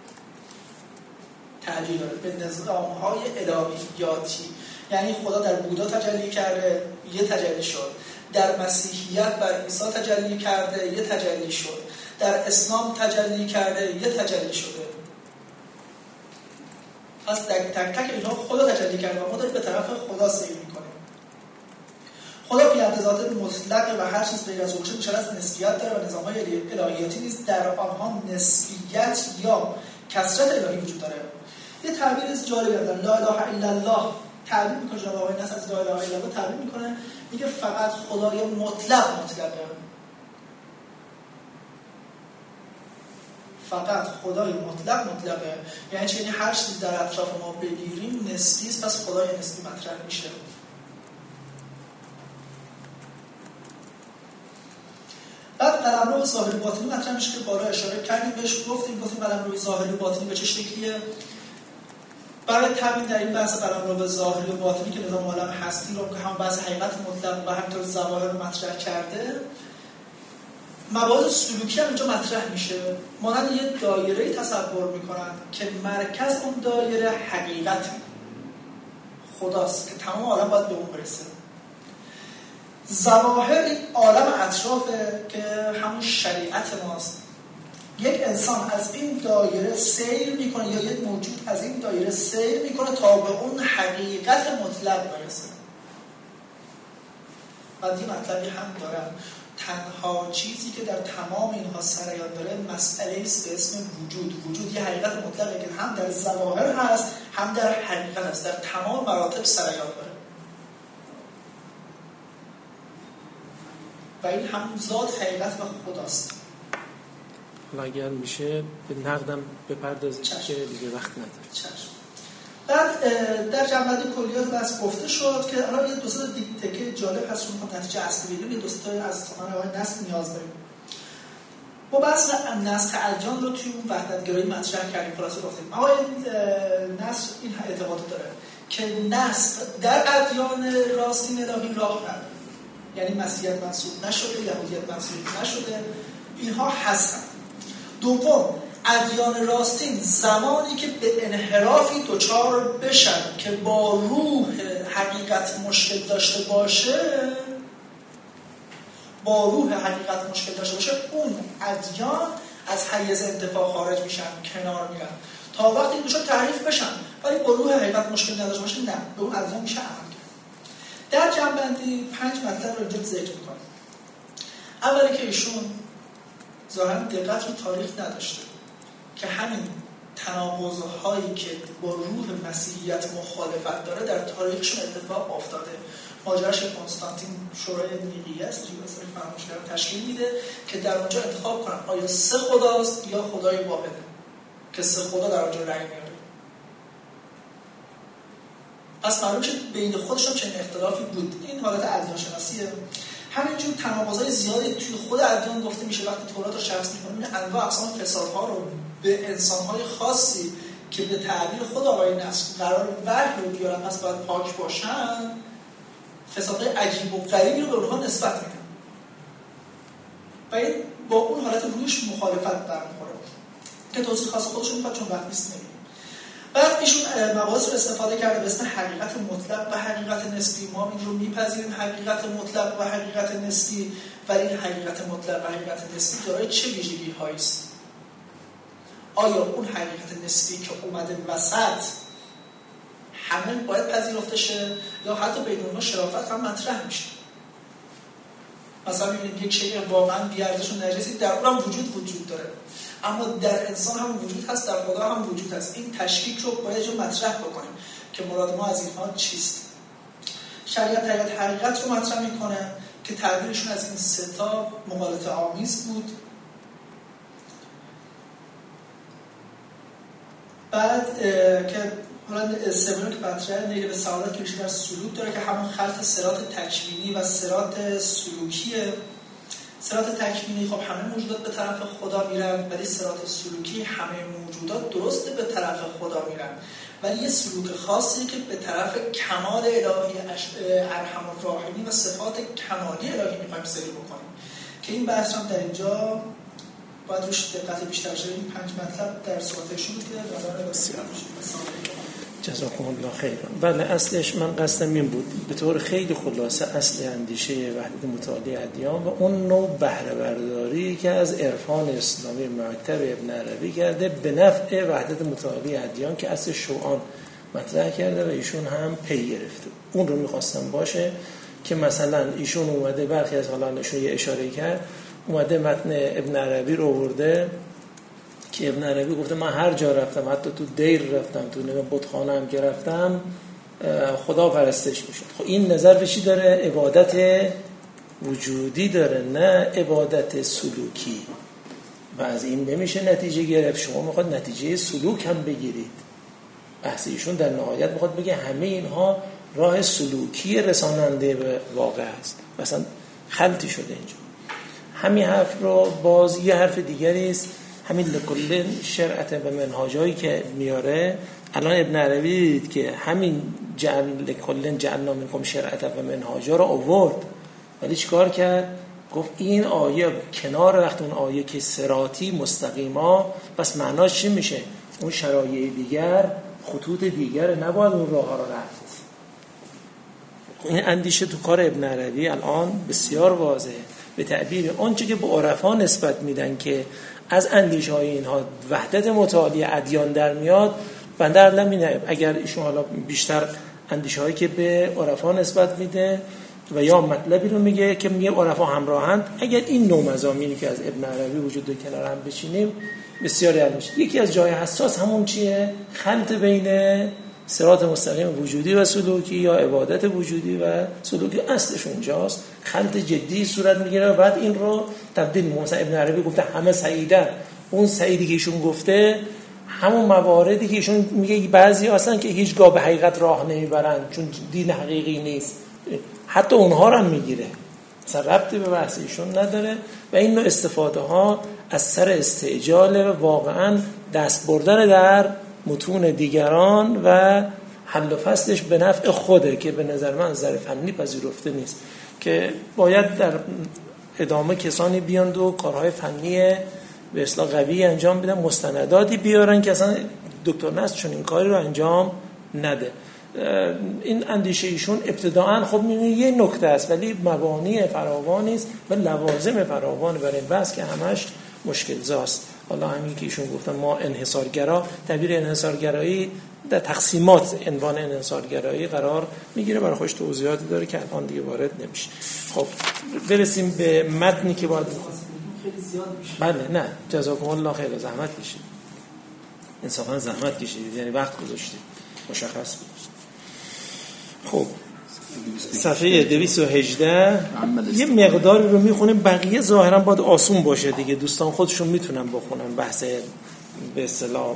تجلی داره به نظام‌های الهیاتی، یعنی خدا در بودا تجلی کرده، یه تجلی شد. در مسیحیت بر عیسی تجلی کرده، یه تجلی شد. در اسلام تجلی کرده، یه تجلی شده. پس تک تک تک اینها خدا تجلی کرده و ما داریم به طرف خدا سیر میکنیم. خدا فی ذات مطلق و هر چیز غیر از او میشه از نسبیت داره و نظام‌های الهیاتی نیز در آنها نسبیت یا کثرت الهی وجود داره. یه تعبیر جالبی داره، لا اله الا الله تعبیر میکنه جناب آقای نصر از لا اله الا الله تعبیر میکنه، میگه فقط خدای مطلق مطلقه. فقط خدای مطلق مطلقه، یعنی چه؟ یعنی هر چیز در اطراف ما بگیریم نسبی است، پس خدای نسبی مطرح میشه. بعد قلمرو ظاهری باطنی مطرح میشه که بالا اشاره کردیم بهش، گفتیم گفتیم قلمرو ظاهری و باطنی به چه شکلیه. برای تبیین در این بحث قلمرو ظاهری و باطنی که نظام عالم هستی رو که هم بحث حقیقت مطلق و همینطور ظواهر رو مطرح کرده، مباحث سلوکی هم اینجا مطرح میشه. مانند یه دایره‌ای تصور میکنن که مرکز اون دایره حقیقت خداست که تمام عالم باید به اون برسه. ظواهر این عالم اطرافه که همون شریعت ماست. یک انسان از این دایره سیر میکنه یا یک موجود از این دایره سیر میکنه تا به اون حقیقت مطلق برسه. بعد این مطلبی هم دارم، تنها چیزی که در تمام اینها سرایان داره مسئله است به اسم وجود. وجود یه حقیقت مطلقه که هم در ظواهر هست هم در حقیقت هست، در تمام مراتب سرایان داره و این همون ذات حقیقت و خداست. حالا اگر میشه به نقدم بپردازید که دیگه وقت نداره. چشم. بعد در جنبندی کلیات بحث گفته شد که الان یه دو سه تا تیکه جالب هست چون نتیجه اصلی بدیم، یه دو سه تا از سخن آقای نصر نیاز داریم. ما بحث نسخ ادیان رو توی اون وحدت‌گرایی مطرح کردیم، خلاصه گفتیم آقای نصر این اعتقاد داره که نسخ در ادیان راستین الهی راه نداره، یعنی مسیحیت منسوب نشده، یهودیت منسوب نشده، اینها هستن. دوم، ادیان راستین زمانی که به انحرافی دچار بشن که با روح حقیقت مشکل داشته باشه، با روح حقیقت مشکل داشته باشه، اون ادیان از حیز انتفاع خارج میشن، کنار میرن تا وقتی که بشه تحریف بشن، ولی با روح حقیقت مشکل نداشته باشه نه، به اون ادیان میشه عمل کرد. در جنبندی پنج مطلب رو اینجا ذکر میکنم. اولی که ایشون ظاهراً دقت رو تاریخ نداشته که همین تناقض‌هایی که با روح مسیحیت مخالفت داره در تاریخشون اتفاق افتاده. ماجراش کنستانتین شورای نیقیه است که مثلا فرمایشگر تشکیل میده که در اونجا انتخاب کنن آیا سه خداست یا خدای واحده، که سه خدا در اونجا رأی میاره. پس معلوم شد بین خودشون چنین اختلافی بود. این حالت ادیان شناسیه. همینجور تناقضای زیادی توی خود ادیان گفته میشه. وقتی تورات رو شخص می‌کنه این انواع اقسام فسادها رو به انسان‌های خاصی که به تعبیر خود آقای نصر قرار وحی رو بیارن پس باید پاک باشن، فسادهای عجیب و غریبی رو به اونها نسبت میدن و این با اون حالت روش مخالفت برمی‌خوره که توضیح خاص خودشون می‌خواد چون وقت نیست نمی‌گیم. بعد ایشون مباحث رو استفاده کرده به اسم حقیقت مطلق و حقیقت نسبی. ما این رو میپذیریم حقیقت مطلق و حقیقت نسبی، ولی این حقیقت مطلق و حقیقت نسبی دارای چه ویژگی هایی است؟ آیا اون حقیقت نسبی که اومده وسط همه باید پذیرفته شه یا حتی بین اونها شرافت هم مطرح میشه؟ مثلا میبینید یک شیء واقعا بی‌ارزش و نجسی در اونم وجود وجود داره، اما در انسان هم وجود هست، در خدا هم وجود هست. این تشکیک رو باید جو مطرح بکنیم که مراد ما از اینها چیست. شریعت حقیقت حقیقت رو مطرح میکنه که تعبیرشون از این سه تا مغالطه آمیز بود. بعد که حالا سوم که مطرحه نیل به سعادت که بیشتر سلوک داره که همون خلط صراط تکوینی و صراط سلوکیه. صراط تکوینی خب همه موجودات به طرف خدا میرن، ولی صراط سلوکی همه موجودات درسته به طرف خدا میرن، ولی یه سلوک خاصی که به طرف کمال الهی ارحم الراحمین و صفات کمالی الهی میخوایم سری بکنیم که این بحث هم در اینجا باید روش دقت بیشتر شه. این پنج مطلب در صحبتشون که دارن بسیار جزاکم الله خیر. بله اصلش من قصدم این بود به طور خیلی خلاصه اصل اندیشه وحدت متعالی ادیان و اون نوع بهره برداری که از عرفان اسلامی مکتب ابن عربی کرده به نفع وحدت متعالی ادیان که اصل شوعان مطرح کرده و ایشون هم پی گرفته. اون رو می‌خواستم باشه که مثلا ایشون اومده برخی از حالا ایشون یه اشاره کرد، اومده متن ابن عربی رو آورده که ابن عربی گفته من هر جا رفتم، حتی تو دیر رفتم، تو نمیدونم بتخانه هم که رفتم خدا پرستش میشد. خب این نظر به چی داره؟ عبادت وجودی داره، نه عبادت سلوکی. و از این نمیشه نتیجه گرفت. شما میخواد نتیجه سلوک هم بگیرید. بحث ایشون در نهایت میخواد بگه همه اینها راه سلوکی رساننده به واقع است. مثلا خلطی شده اینجا. همین حرف رو باز یه حرف دیگری است، همین لکل شرعت به منهاجایی که میاره. الان ابن عربی دید که همین جعل لکل جعلنا منکم شرعت و منهاجا رو آورد، ولی چیکار کرد؟ گفت این آیه کنار وقت اون آیه که صراطی مستقیما، پس معناش چی میشه؟ اون شرایع دیگر، خطوط دیگر نباید اون راه ها رو رفت. این اندیشه تو کار ابن عربی الان بسیار واضحه. به تعبیر آنچه که به عرفا نسبت میدن که از اندیشه های اینها وحدت متعالی ادیان در میاد، بنده عدلم می‌بینم اگر ایشون حالا بیشتر اندیشه هایی که به عرفا نسبت میده و یا مطلبی رو میگه که میگه عرفا همراهند، اگر این نوع مضامینی که از ابن عربی وجود داره کنار هم بچینیم بسیار حل میشه. یکی از جای حساس همون چیه؟ خلط بین صراط مستقیم وجودی و سلوکی یا عبادت وجودی و سلوکی اصلش اونجاست. خلط جدی صورت میگیره و بعد این رو تبدیل مثلا ابن عربی گفته همه سعیدن، اون سعیدی که ایشون گفته همون مواردی که ایشون میگه بعضی هستن که هیچگاه به حقیقت راه نمیبرن چون دین حقیقی نیست، حتی اونها رو هم میگیره، مثلا ربطی به بحث ایشون نداره. و این نوع استفاده ها از سر استعجال و واقعا دست بردن در متون دیگران و حل و فصلش به نفع خوده که به نظر من از نظر فنی پذیرفته نیست، که باید در ادامه کسانی بیان و کارهای فنی به اصطلاح قوی انجام بدن، مستنداتی بیارن که اصلا دکتر نصر چون این کاری رو انجام نده. این اندیشه ایشون ابتداعاً خب می‌بینید یه نکته است ولی مبانی فراوانی است و لوازم فراوان برای این بحث که همش مشکل زاست. حالا همین که ایشون گفتن ما انحصارگرا، تعبیر انحصارگرایی در تقسیمات عنوان انحصارگرایی قرار میگیره، برای خودش توضیحاتی داره که الان دیگه وارد نمیشه. خب برسیم به متنی که باید خیلی زیاد میشه. بله نه جزاکم الله خیر، زحمت کشید، انصافا زحمت کشید، یعنی وقت گذاشتید، مشخص بود. خب صفحه دویست و هجده یه مقداری رو میخونیم، بقیه ظاهرا باید آسون باشه دیگه، دوستان خودشون میتونن بخونن. بحث به اصطلاح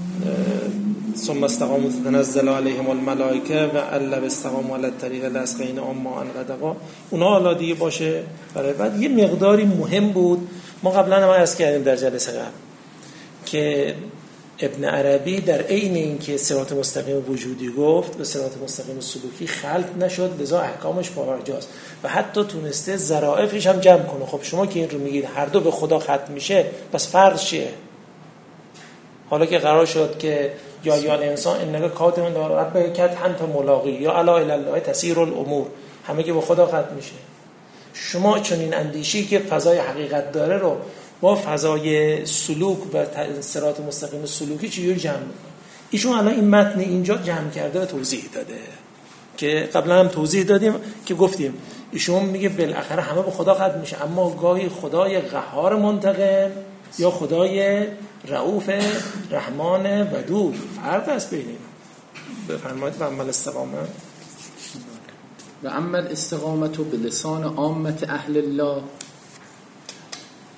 ثم استقاموا تنزل علیهم الملائکه و الا استقاموا علی الطریق لاسقین اما ان غدقا، اونا حالا دیگه باشه. برای بعد یه مقداری مهم بود، ما قبلا هم عرض کردیم در جلسه قبل که ابن عربی در عین اینکه صراط مستقیم وجودی گفت و صراط مستقیم سلوکی خلط نشد، لذا احکامش پابرجاست و حتی تونسته ظرافش هم جمع کنه. خب شما که این رو میگید هر دو به خدا ختم میشه، پس فرض چیه؟ حالا که قرار شد که یا یا انسان انگار کاتم رب کت انت ملاقی یا الا الی الله تسیر الامور، همه که به خدا ختم میشه. شما چون این اندیشی که فضای حقیقت داره رو با فضای سلوک و صراط مستقیم سلوکی چجوری جمع میکنه؟ ایشون الان این متن اینجا جمع کرده و توضیح داده که قبلا هم توضیح دادیم که گفتیم ایشون میگه بالاخره همه به خدا ختم میشه، اما گاهی خدای قهار منتقم یا خدای رؤوف رحمان ودود فرق است بین اینا. بفرمایید. و عمل استقامه و عمل استقامت به لسان عامت اهل الله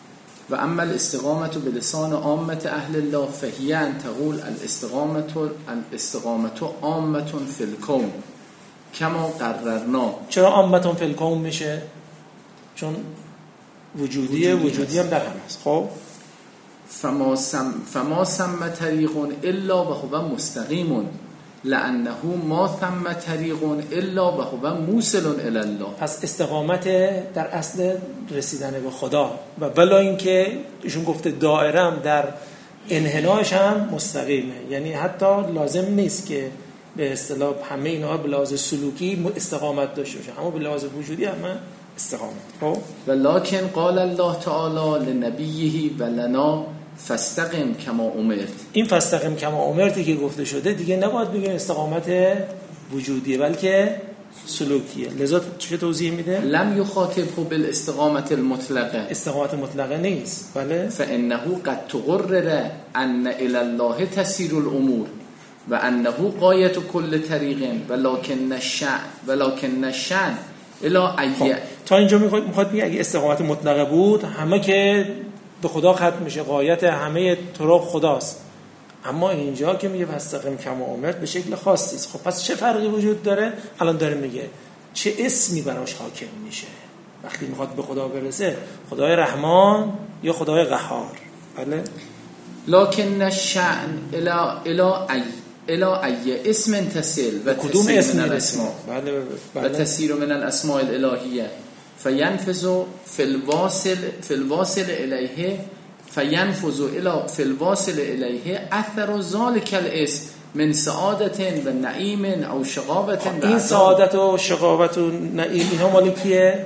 و اما الاستقامة بلسان عامة اهل الله فهي ان تقول الاستقامة الاستقامة عامة فی الکون کما قررنا. چرا عامة فی الکون میشه؟ چون وجودیه، وجودی هم در هم هست. خب فما سم فما ثم طریق الا و هو مستقیم لانه ما ثم طریق الا و هو موصل الی الله. پس استقامت در اصل رسیدن به خدا و بلا اینکه ایشون گفته دائرم در انحناش هم مستقیمه، یعنی حتی لازم نیست که به اصطلاح همه اینها به لحاظ سلوکی استقامت داشته باشه، اما به لحاظ وجودی هم استقامت. خب ولکن قال الله تعالی لنبیه و لنا فاستقم کما امرت. این فاستقم کما امرتی که گفته شده دیگه نباید بگیم استقامت وجودیه بلکه سلوکیه. لذا چه توضیح میده؟ لم یخاطبه بالاستقامت المطلقه. استقامت مطلقه نیست. بله. فانه قد تقرر ان الی الله تسیر الامور و انه غایت کل طریق ولکن الشأن ولکن الشأن الی ای. تا اینجا میخواد بگه اگه استقامت مطلقه بود همه که به خدا ختم میشه، غایت همه طرق خداست. اما اینجا که میگه فاستقم کما امرت به شکل خاصی است. خب پس چه فرقی وجود داره؟ الان داره میگه چه اسمی براش حاکم میشه وقتی میخواد به خدا برسه، خدای رحمان یا خدای قهار. بله. لکن الشأن الی الی ای الی ای اسم تصل و کدوم اسم الاسماء. بله بله. و تسیر من الاسماء الالهیه فینفذ فی الواصل فی الواصل الیه فینفذ الی فی الواصل الیه اثر ذلک الاسم من سعادت و نعیم او شقاوت. این سعادت و شقاوت و نعیم اینها مال کیه؟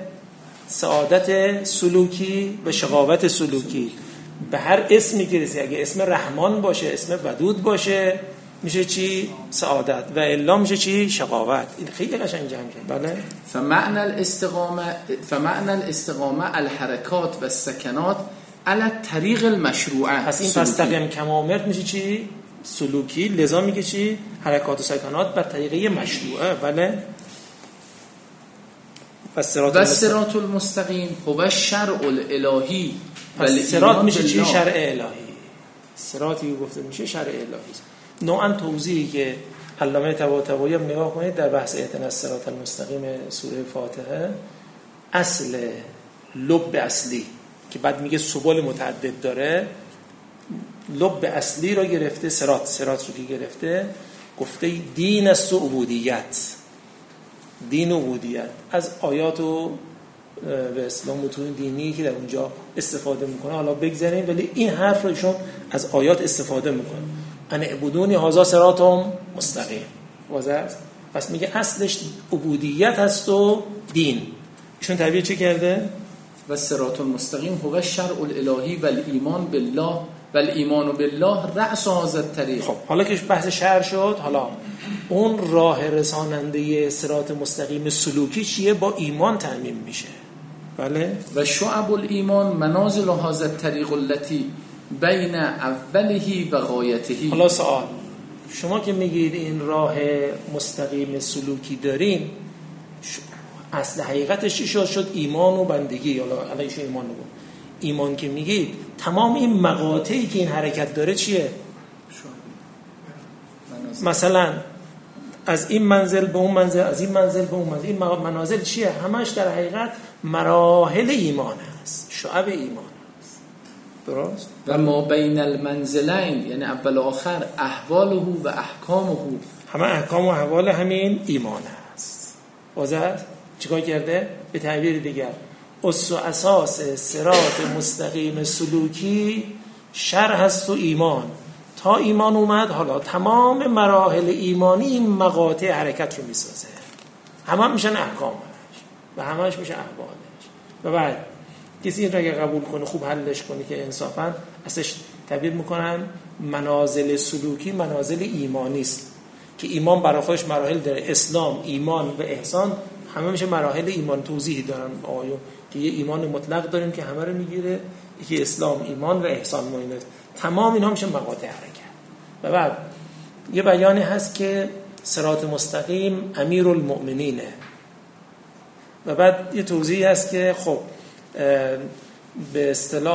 سعادت سلوکی و شقاوت سلوکی. به هر اسمی که رسی، اگه اسم رحمان باشه، اسم ودود باشه، میشه چی؟ سعادت. و الا میشه چی؟ شقاوت. این خیلی قشنگ جمع کرد. بله. فمعنى الاستقامه فمعنى الاستقامه الحرکات و السکنات علی الطریق المشروعه. پس این فاستقم کما امرت میشه چی؟ سلوکی. لذا میگه چی؟ حرکات و سکنات بر طریقه مشروعه. بله. پس صراط المستقیم هو الشرع الالهی. پس صراط میشه چی؟ شرع الهی. صراطی گفته میشه شرع الهی. نوعا توضیحی که علامه طباطبایی هم نگاه کنید در بحث اهدنا الصراط المستقیم سوره فاتحه، اصل لب اصلی که بعد میگه سبل متعدد داره، لب اصلی رو گرفته، صراط صراط رو که گرفته گفته دین است و عبودیت. دین و عبودیت از آیات و به اسلام متون دینی که در اونجا استفاده میکنه حالا بگذاریم، ولی این حرف رو ایشون از آیات استفاده میکنه. ان اعبدونی هذا صراط مستقیم. واضحه؟ پس میگه اصلش عبودیت هست و دین. ایشون تعبیر چه کرده؟ و صراط المستقیم هو الشرع الالهی و الایمان بالله و الایمان بالله رأس هذا الطریق. خب حالا که بحث شرع شد، حالا اون راه رساننده صراط مستقیم سلوکی چیه؟ با ایمان تأمین میشه. بله. و شعب الایمان منازل هذا الطریق التي بین اوله و غایته. حالا سوال، شما که میگید این راه مستقیم سلوکی دارین، اصل حقیقتش چی شد؟ شد ایمان و بندگی. حالا علیش ایمان رو ایمان که میگید تمام این مقاطعی که این حرکت داره چیه؟ مثلا از این منزل به اون منزل، از این منزل به اون منزل، این منازل چیه؟ همش در حقیقت مراحل ایمان هست، شعب ایمان هست. درست؟ و ما بین المنزلین یعنی اول و آخر احواله و احکامه، همه احکام و احوال همین ایمان هست. واضح؟ چیکار کرده؟ به تعبیر دیگر اصل و اساس صراط مستقیم سلوکی شرع هست و ایمان. تا ایمان اومد حالا تمام مراحل ایمانی این مقاطع حرکت رو میسازه، همه هم میشن احکامش و همهش میشه احوالش. و بعد کسی این را اگه قبول کنه، خوب حلش کنه که انصافا اصلش تعبیر میکنن منازل سلوکی منازل ایمانی است که ایمان برای خودش مراحل داره. اسلام، ایمان و احسان همه میشه مراحل ایمان. توضیحی دارن آیو که یه ایمان مطلق داریم که همه رو میگیره، یکی اسلام، ایمان و احسان معینه. تمام اینا میشه مقاطع حرکت. و بعد یه بیانی هست که صراط مستقیم امیر المؤمنینه. و بعد یه توضیحی هست که خب به اصطلاح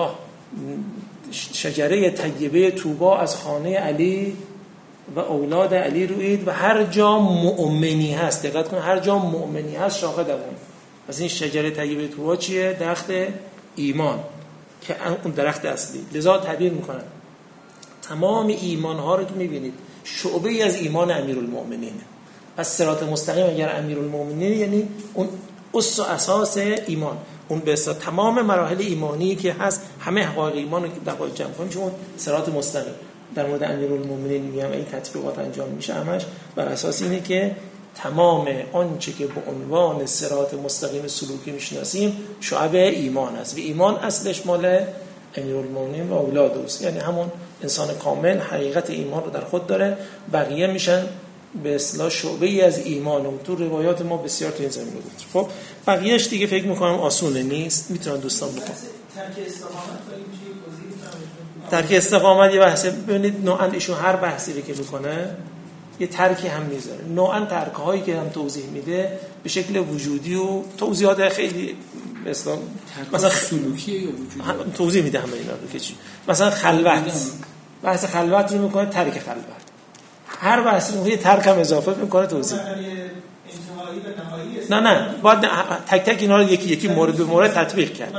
شجره طیبه طوبی از خانه علی و اولاد علی روید و هر جا مؤمنی هست، دقت کن، هر جا مؤمنی هست شاخه دوم. پس این شجره طیبه طوبی چیه؟ درخت ایمان که اون درخت اصلی. لذا تعبیر میکنن تمام ایمان ها رو که میبینید شعبه ای از ایمان امیرالمؤمنینه. پس صراط مستقیم اگر امیرالمؤمنین یعنی اون اصل و اساس ایمان، اون به اصطلاح تمام مراحل ایمانی که هست، همه حقایق ایمان رو که دقایق جمع کنیم چون صراط مستقیم. در مورد امیرالمؤمنین میگم این تطبیقات انجام میشه همش بر اساس اینه که تمام آنچه که به عنوان صراط مستقیم سلوکی میشناسیم شعبه ایمان است و ایمان اصلش مال امیرالمؤمنین و اولاد اوست، یعنی همون انسان کامل حقیقت ایمان رو در خود داره، بقیه میشن به اصطلاح شعبه ای از ایمان و تو روایات ما بسیار تو این زمینه بود. خب بقیه‌اش دیگه فکر میکنم آسونه نیست، میتونن دوستان بکنن. ترک استقامت داریم چی توضیح ترک استقامت یه بحثه. ببینید نوعاً ایشون هر بحثی رو که میکنه یه ترکی هم میذاره. نوعاً ترک هایی که هم توضیح میده به شکل وجودی و توضیحات خیلی مثلا مثلا سلوکیه یا وجودی توضیح میده همه اینا رو که چی. مثلا خلوت، بحث خلوت رو میکنه ترک خلوت. هر بحثی رو یه ترک هم اضافه میکنه توضیح. نه نه باید تک تک اینا رو یکی یکی مورد به مورد تطبیق کرد.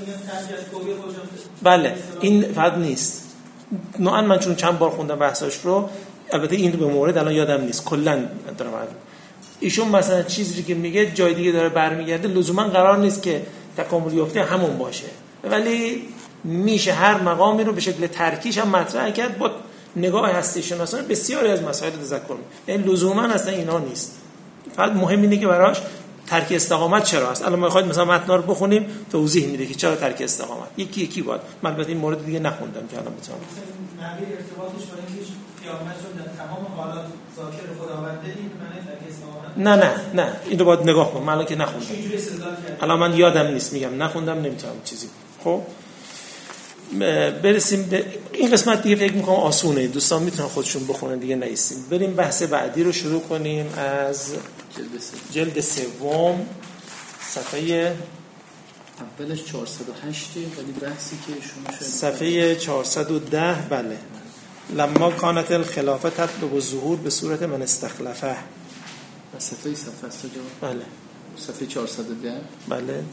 بله این فقط نیست. نوعاً من چون چند بار خوندم بحثاش رو، البته این به مورد الان یادم نیست کلا دارم عرض. ایشون مثلا چیزی که میگه جای دیگه داره برمیگرده، لزوما قرار نیست که تکامل یافته همون باشه، ولی میشه هر مقامی رو به شکل ترکیش هم مطرح کرد با نگاه هستی شناسانه بسیاری از مسائل تذکر. یعنی لزوما اصلا اینا نیست، فقط مهم اینه که براش ترک استقامت چرا است. الان ما می‌خواید مثلا متن رو بخونیم توضیح میده که چرا ترک استقامت یکی یکی باید. من البته این مورد دیگه نخوندم که الان بتونم نحوه ارتباطش با اینکه قیامت رو در تمام حالات ذاکر خداونده، این معنی ترک استقامت نه نه نه این رو باید نگاه کنم. من الان که نخوندم، الان من یادم نیست، میگم نخوندم نمیتونم چیزی. خب برسیم به این قسمت دیگه. فکر میکنم آسونه، دوستان میتونن خودشون بخونن دیگه نیستیم. بریم بحث بعدی رو شروع کنیم از جلد سوم صفحه اولش چهارصد و هشت ولی بحثی که شما شاید صفحه چهارصد و ده. بله لما کانت الخلافه تطلب الظهور به صورت من استخلفه. صفحه صفحه است جا. بله صفحه چهارصد و ده. بله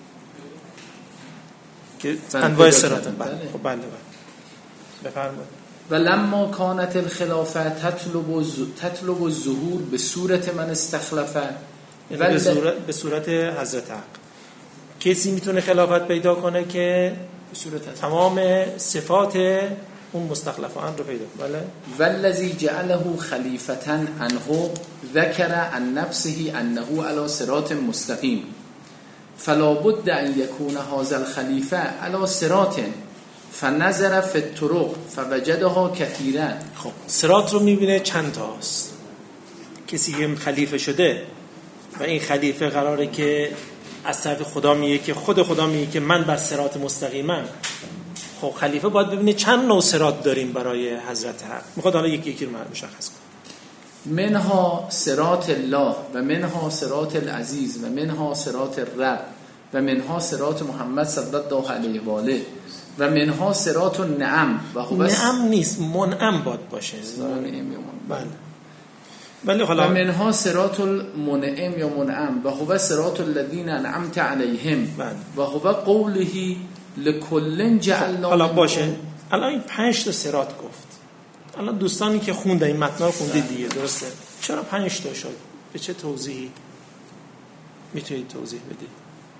که انواع صراط. بله خب بله بله بفرمایید. و لما کانت الخلافه تطلب تطلب الظهور به صورت من استخلفه، به صورت به صورت حضرت حق. کسی میتونه خلافت پیدا کنه که به صورت تمام صفات اون مستخلفان رو پیدا کنه. بله. والذی جعله خلیفة عنه ذکر عن نفسه انه علی صراط مستقیم فلا بد ان یکون هذا الخلیفه علی صراط فنظر فی الطرق فوجدها کثیرا. خب صراط رو میبینه چند تاست. کسی که خلیفه شده و این خلیفه قراره که از طرف خدا میگه که خود خدا میگه که من بر صراط مستقیمم. خب خلیفه باید ببینه چند نوع صراط داریم برای حضرت حق. میخواد حالا یکی یکی رو مشخص کنه. منها صراط الله و منها صراط العزیز و منها صراط الرب و منها صراط محمد صلی الله علیه و آله و منها صراط النعم. و خب نعم نیست، منعم باید باشه. منعم یا بله. ولی حالا و منها صراط المنعم یا منعم و هو صراط الذین انعمت علیهم و هو قوله لکل جعلنا. حالا باشه الان این پنج تا صراط گفت. الان دوستانی که خوندن این متن رو خوندید دیگه، درسته؟ چرا پنج تا شد؟ به چه توضیحی میتونید توضیح بدید؟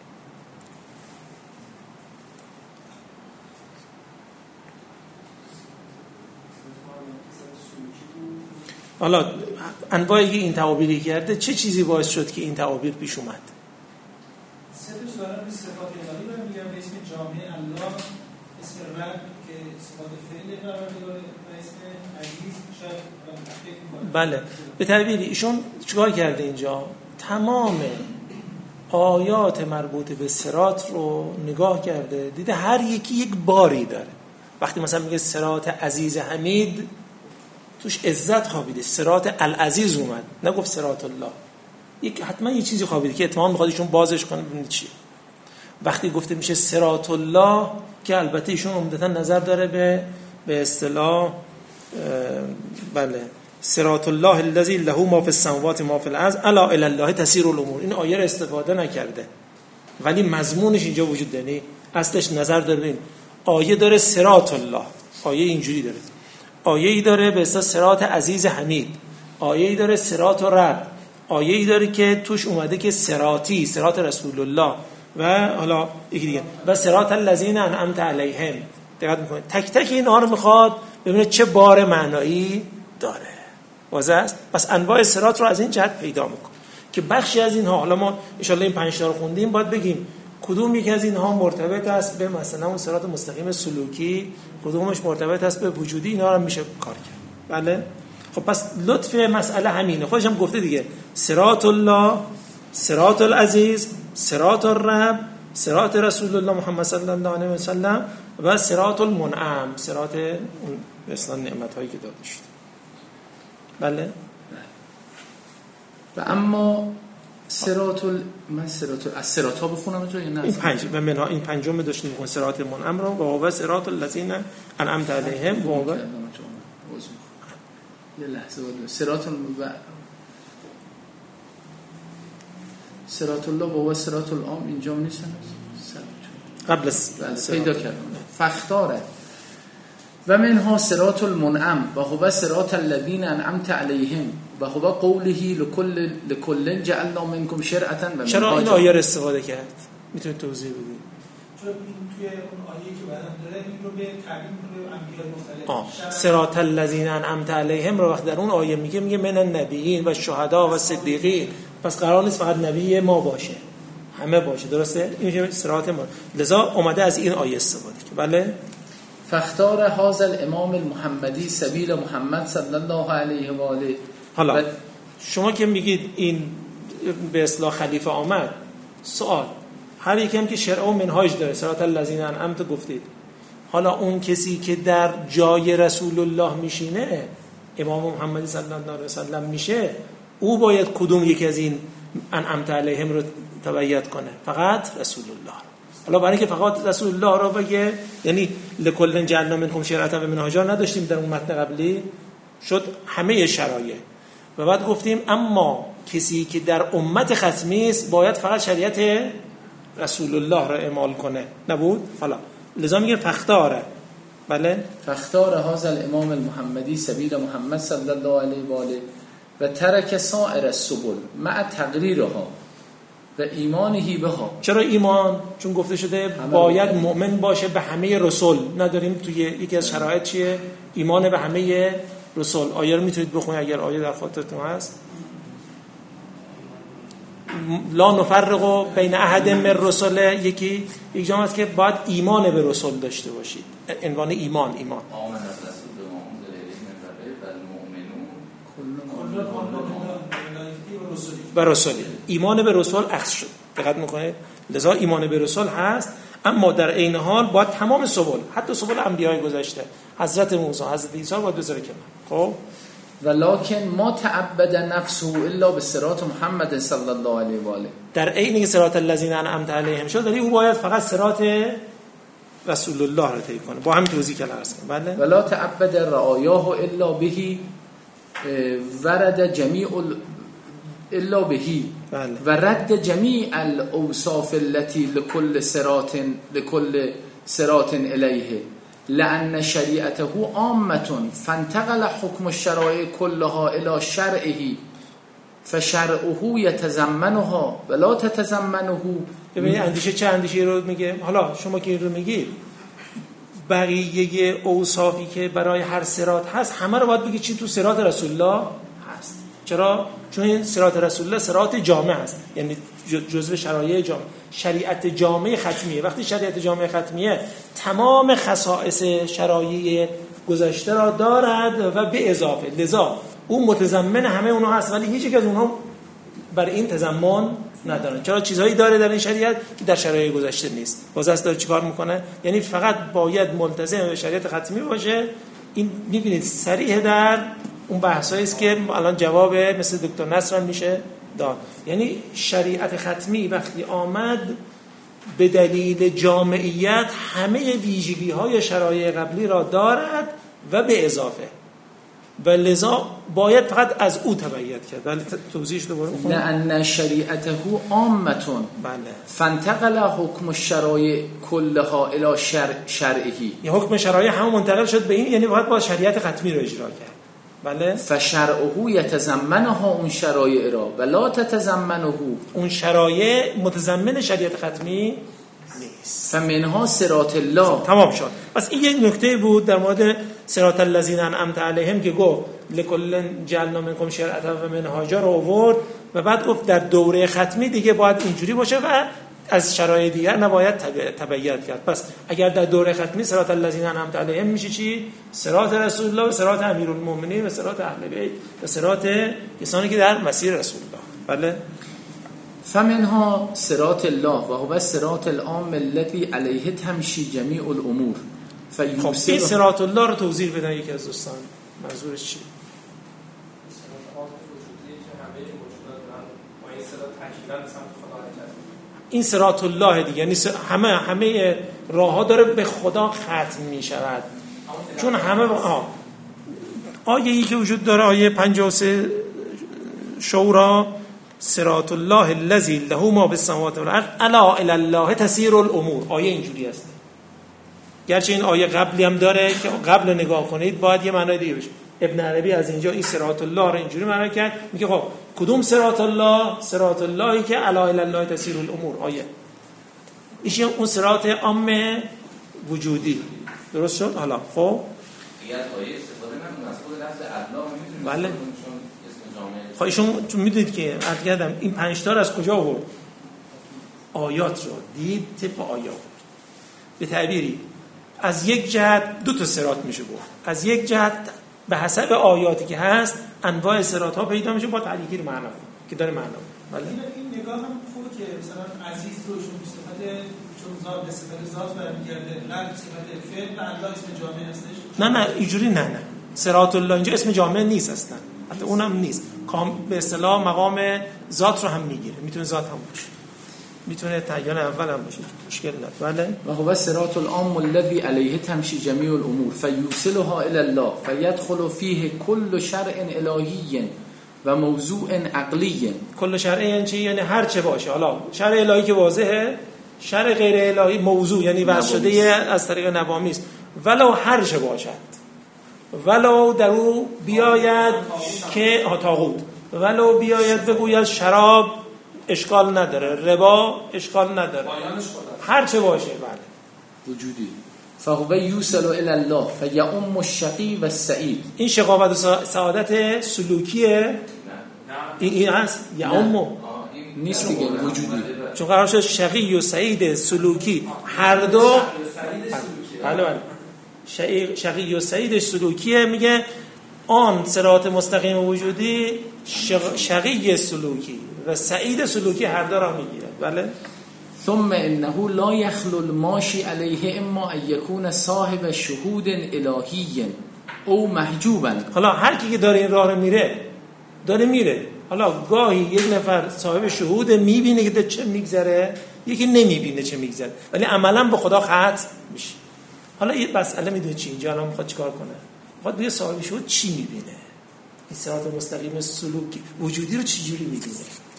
حالا انواعی که این تعابیری کرده چه چیزی باعث شد که این تعابیر پیش اومد؟ سه تا دارن به صفات الهی رو میگن به اسم جامع الله، اسم رب که صفات فعل قرار داره و اسم عزیز شاید. بله به تعبیری ایشون چیکار کرده اینجا؟ تمام آیات مربوط به صراط رو نگاه کرده، دیده هر یکی یک باری داره. وقتی مثلا میگه صراط عزیز حمید توش عزت خوابیده، صراط العزیز اومد، نگفت صراط الله. یک حتما یه چیزی خوابیده که اتمام میخواد ایشون بازش کنه ببینید چیه. وقتی گفته میشه صراط الله که البته ایشون عمدتا نظر داره به به اصطلاح بله صراط الله الذی له ما فی السماوات ما فی الارض الا الی الله تسیر الامور. این آیه رو استفاده نکرده ولی مضمونش اینجا وجود داره. یعنی اصلش نظر داره ببین آیه داره صراط الله، آیه اینجوری داره، آیه ای داره به اصطلاح صراط عزیز حمید، آیه ای داره صراط رب، آیه ای داره که توش اومده که صراطی صراط رسول الله و حالا یکی دیگه و صراط الذین انعمت علیهم. دقت میکنید تک تک اینها رو میخواد ببینه چه بار معنایی داره. واضح است؟ پس انواع صراط رو از این جهت پیدا میکنه که بخشی از اینها، حالا ما ان شاء الله این پنج تا رو خوندیم، باید بگیم کدوم یک از اینها مرتبط است به مثلا اون صراط مستقیم سلوکی، کدومش مرتبط است به وجودی. اینا رو میشه کار کرد. بله خب پس لطف مسئله همینه، خودش هم گفته دیگه، صراط الله، صراط العزیز، صراط الرب، صراط رسول الله محمد صلی الله علیه و سلم و صراط المنعم، صراط اون اصلا نعمت هایی که داده شده. بله و اما صراط ال... من صراط از صراط ها بخونم تو یا نه؟ این پنج و منها این پنجم داشتیم بخون صراط منعم رو و هو صراط الذین انعمت علیهم و هو یه لحظه بود. صراط ال... صراط الله و هو صراط العام اینجا نیست قبل از پیدا کردم. فاختاره و منها صراط المنعم و هو صراط الذین انعمت علیهم و هو قوله لكل لكل جعلنا منکم شرعة و منهاجا. چرا این آیه رو استفاده کرد؟ میتونید توضیح بدید؟ چون این توی اون آیه که بعداً داره این رو به تعبیر می‌کنه به انبیاء مختلف. صراط الذین انعمت علیهم رو وقت در اون آیه میگه میگه من النبیین و شهدا و صدیقین. پس قرار نیست فقط نبی ما باشه، همه باشه. درسته؟ این میشه صراط ما. لذا اومده از این آیه استفاده کرد. بله. فاختار هذا الامام المحمدی سبیل محمد صلی الله علیه و آله. حالا شما که میگید این به اصطلاح خلیفه آمد، سوال هر یکم که شرع و منهاج داره، صراط الذین انعمت گفتید، حالا اون کسی که در جای رسول الله میشینه، امام محمدی صلی الله علیه و سلم میشه، او باید کدوم یکی از این انعمت علیهم رو تبعیت کنه؟ فقط رسول الله. حالا برای اینکه فقط رسول الله رو بگه، یعنی لکل جعلنا منکم شرعة و منهاجا نداشتیم در اون متن قبلی، شد همه شرایع. و بعد گفتیم اما کسی که در امت ختمی است باید فقط شریعت رسول الله را اعمال کنه، نبود؟ حالا لذا میگه فاختاره. بله فاختار هذا الامام المحمدی سبیل محمد صلی الله علیه و آله و ترک سائر السبل مع تقریرها و ایمانه بها. چرا ایمان؟ چون گفته شده باید مؤمن باشه به همه رسول. نداریم توی یکی از شرایط چیه؟ ایمان به همه رسول. آیه رو میتونید بخونید اگر آیه در خاطرتون هست. لا نفرق بین احد من رسل. یکی یک جا هست که باید ایمان به رسول داشته باشید. عنوان ایمان ایمان به رسولی، ایمان به رسول اخذ شد. دقت میکنه؟ لذا ایمان به رسول هست، اما در عین حال باید تمام سبل، حتی سبل انبیای گذشته، حضرت موسی، حضرت عیسی باید بذاره کنار. خب ولکن ما تعبد نفسه الا بصراط محمد صلی الله علیه و آله. در عین صراط الذین انعمت علیهم شد، ولی او باید فقط صراط رسول الله رو طی کنه. با همین توضیح کردم. بله. ولا تعبد رعایاه الا به ورد جمیع الا بهی بله. و رد جمیع الاوصاف التي لكل صراط لكل صراط الیه لان شریعته عامه فانتقل حکم الشرائع كلها الى شرعه فشرعه يتضمنها ولا تتضمنه. ببینید اندیشه چه اندیشه رو میگه. حالا شما که این رو میگید، بقیه اوصافی که برای هر صراط هست همه رو باید بگید چی تو صراط رسول الله هست. چرا؟ چون این صراط رسول الله صراط جامع است، یعنی جزء شرایع جامع، شریعت جامع ختمیه. وقتی شریعت جامع ختمیه تمام خصائص شرایع گذشته را دارد و به اضافه، لذا اون متضمن همه اونها هست، ولی هیچ یک از اونها برای این تضمن ندارن. چرا؟ چیزهایی داره در این شریعت که در شرایع گذشته نیست. باز است داره چیکار میکنه؟ یعنی فقط باید ملتزم به شریعت ختمی باشه. این میبینید صریح در اون بحثایی است که الان جواب مثل دکتر نصر میشه داد. یعنی شریعت ختمی وقتی آمد به دلیل جامعیت همه ویژگی های شرایع قبلی را دارد و به اضافه، و لذا باید فقط از او تبعیت کرد. ولی توضیحش دوباره بخونم. لأن شریعته عامتون بله. فانتقل حکم الشرایع کلها الی شرع شرعی. یه حکم شرایع هم منتقل شد به این، یعنی باید با شریعت ختمی رو اجرا کرد. بله. فشرعه یتضمنها اون شرایع را ولا تتضمنه. اون شرایع متضمن شریعت ختمی نیست. فمنها صراط الله. تمام شد. پس این یک نکته بود در مورد صراط الذین انعمت علیهم که گفت لکل جعلنا منکم شرعة و منهاجا رو آورد و بعد گفت در دوره ختمی دیگه باید اینجوری باشه و از شرایط دیگر نباید تبعیت کرد. پس اگر در دوره ختمی صراط الذین انعمت علیهم میشه چی؟ صراط رسول الله و صراط امیرالمومنین و صراط اهل بیت و صراط کسانی که در مسیر رسول الله. بله. فمنها صراط الله و هو الصراط العام الذی علیه تمشی جمیع الامور. خب این صراط الله رو توضیح بدن یکی از دوستان، منظورش چیه؟ این صراط الله دیگه، یعنی همه همه راه‌ها داره به خدا ختم می‌شود. چون همه آه آیه‌ای که وجود داره، آیه پنجاه و سه شورا، صراط الله الذی له ما فی السماوات والارض الا الی الله تسیر الامور. آیه اینجوری است. گرچه این آیه قبلی هم داره که قبل نگاه کنید باید یه معنای دیگه بشه. ابن عربی از اینجا این صراط الله رو اینجوری معنی کرد، میگه خب کدوم صراط الله؟ صراط اللهی که الا الی الله تسیر الامور. آیه ایش اون صراط عام وجودی. درست شد؟ حالا خب دیگه آیه استفاده نکنه از خود لفظ الله بله. میتونیم چون اسم جامعه خب ایشون چون میدونید که عرض کردم این پنج تا از کجا آورد؟ آیات رو دید، طبق آیات. به تعبیری از یک جهت دو تا صراط میشه گفت، از یک جهت به حسب آیاتی که هست انواع صراط ها پیدا میشه با تعلیقی معنا که داره معنا. بله این نگاه هم خوبه که مثلا عزیز رو چون صفت چون ذات به صفت ذات برمیگرده، نه صفت فعل و الله اسم جامع هستش. نه نه اینجوری نه نه صراط الله اینجا اسم جامع نیست اصلا، حتی اونم نیست. کام به اصطلاح مقام ذات رو هم میگیره، میتونه ذات هم باشه، میتونه تعیین اول هم باشه، مشکل نداره. بله. و هو الصراط العام الذی علیه تمشی جمیع الامور فیوصلها الی الله فیدخل فیه کل شرع الهی و موضوع عقلی. کل شرع یعنی چی؟ یعنی هر چه باشه. حالا شرع الهی که واضحه، شرع غیر الهی موضوع یعنی وضع شده از طریق نوامی است، ولو هر چه باشد، ولو در او بیاید که طاغوت، ولو بیاید بگوید شراب اشکال نداره، ربا اشکال نداره، هر چه باشه. بله وجودی. فهو یوصل الی الله فیعم الشقی و السعید. این شقاوت و سعادت سلوکیه. این این هست یعم نیست دیگه، وجودی. چون قرار شد شقی و سعید سلوکی هر دو. بله بله شقی و سعید سلوکیه. میگه آن صراط مستقیم وجودی شقی سلوکی و سعید سلوکی هر دو را میگیره. بله. ثم انه لا يخلو الماشي عليه اما ان يكون صاحب شهود الهی او محجوبا. حالا هر کی که داره این راه رو میره داره میره، حالا گاهی یک نفر صاحب شهود میبینه که چه میگذره، یکی نمیبینه چه میگذره، ولی عملا به خدا ختم میشه. حالا یه مسئله میدونه چی اینجا الان میخواد چیکار کنه؟ میخواد بگه صاحب شهود چی میبینه، این صراط مستقیم سلوکی وجودی رو چه جوری میبینه،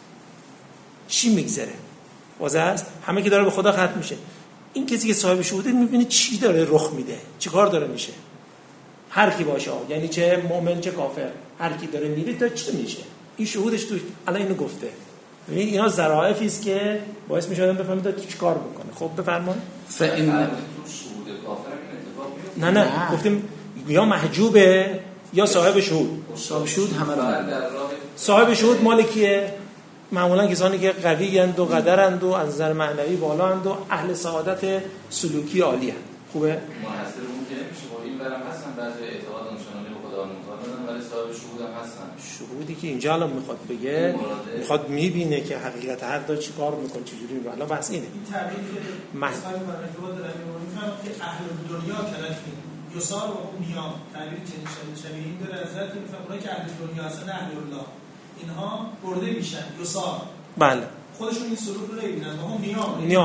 چی میگذره. واضح است همه که داره به خدا ختم میشه. این کسی که صاحب شهوده میبینه چی داره رخ میده، چی کار داره میشه، هر کی باشه، یعنی چه مؤمن چه کافر، هر کی داره میره تا چی میشه. این شهودش تو الان اینو گفته. ببین اینا ظرافی است که باعث میشه آدم بفهمه تا چی کار بکنه. خب بفرمایید. فإن تو شهود کافر این اتفاق نه نه گفتیم یا محجوبه یا صاحب شهود. صاحب شهود همه رو صاحب شهود مال کیه؟ معمولا کسانی که قوی اند و قدرند و از نظر معنوی بالا اند و اهل سعادت سلوکی عالی اند. خوبه؟ منحصر اون که نمیشه. با این برم هستن بعضی اعتقاد نشانه به خدا معتقد دارن ولی صاحب شهود هم هستن. شهودی که اینجا الان میخواد بگه، میخواد میبینه که حقیقت هر دو چی کار میکنه چجوری میکنه. الان بس اینه. این تعبیری که مثلا برای دارن میفهمن که اهل دنیا کلکی یسار و نیام تعبیر چنین شبیه این داره از ذات میفهمن اونایی که اهل دنیا هستن اهل الله اینها برده میشن یسار. بله. خودشون این سلوک رو نمیبینن، هم نیام. نیام.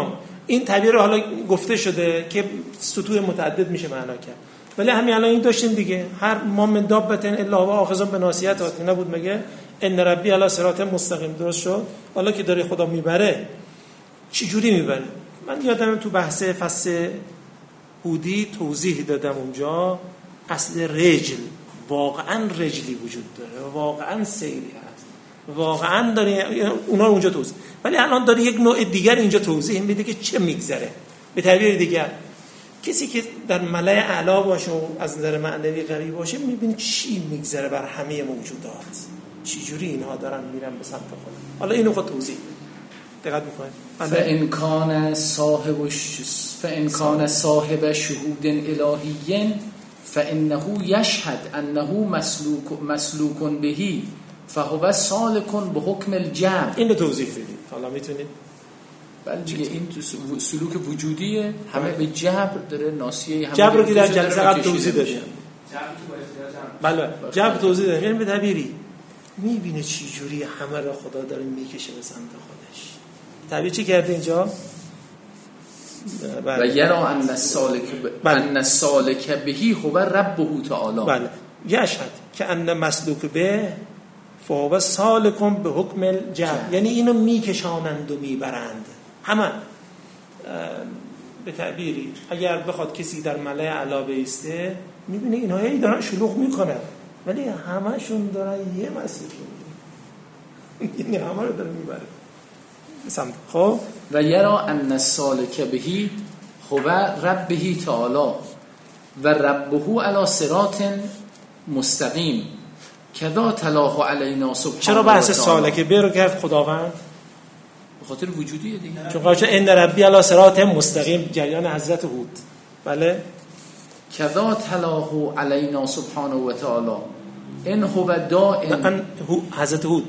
این تعبیر حالا گفته شده که سطوح متعدد میشه معنا کرد، ولی همین الان این داشتیم دیگه، هر ما من دابة الا و آخذ بناصیتها نبود مگه؟ ان ربی علی صراط مستقیم. درست شد. حالا که داره خدا میبره، چی جوری میبره؟ من یادم تو بحث فصل هودی توضیح دادم اونجا اصل رجل واقعا رجلی وجود داره، واقعا سیری هست، واقعا داره اونا رو اونجا توضیح، ولی الان داره یک نوع دیگر اینجا توضیح میده که چه میگذره. به تعبیر دیگر کسی که در ملأ اعلی باشه و از نظر معنوی قوی باشه میبینه چی میگذره بر همه موجودات، چی جوری اینها دارن میرن به سمت خدا. حالا اینو خود توضیح دقت میکنید. فإن كان صاحب فإن كان صاحب شهود الهی فإنه يشهد أنه مسلوك مسلوك به فهو سالك بحكم الجبر. اینو توضیح بدید. حالا میتونید. بله دیگه این سلوک وجودیه، همه به جبر داره ناصیه همه جبر رو که در جلسه قبل توضیح دادیم. بله جبر توضیح دادیم. یعنی به تعبیری میبینه چی جوری همه را خدا داره میکشه به سمت خودش. تعبیر چی کرده اینجا؟ و یرا ان السالک ان السالک بهی هو ربه تعالی. بله یشهد که ان مسلوک به فهو سالکم به حکم الجبر، یعنی اینو میکشانند و میبرند همه. به تعبیری اگر بخواد کسی در ملأ اعلی بیسته میبینه اینها هی دارن شلوغ میکنن ولی همه‌شون دارن یه مسیر رو یعنی همه رو داره میبره سمت. خب و یرا ان السالک بهی هو ربه تعالی و ربه علی صراط مستقیم کذا تلاه علینا سبحانه. چرا بحث سالک به رو کرد خداوند؟ به خاطر وجودیه دیگه، چون قاعده ان ربی علی صراط مستقیم جریان حضرت هود. بله کذا تلاه علینا سبحانه و تعالی ان هو دائم حضرت هود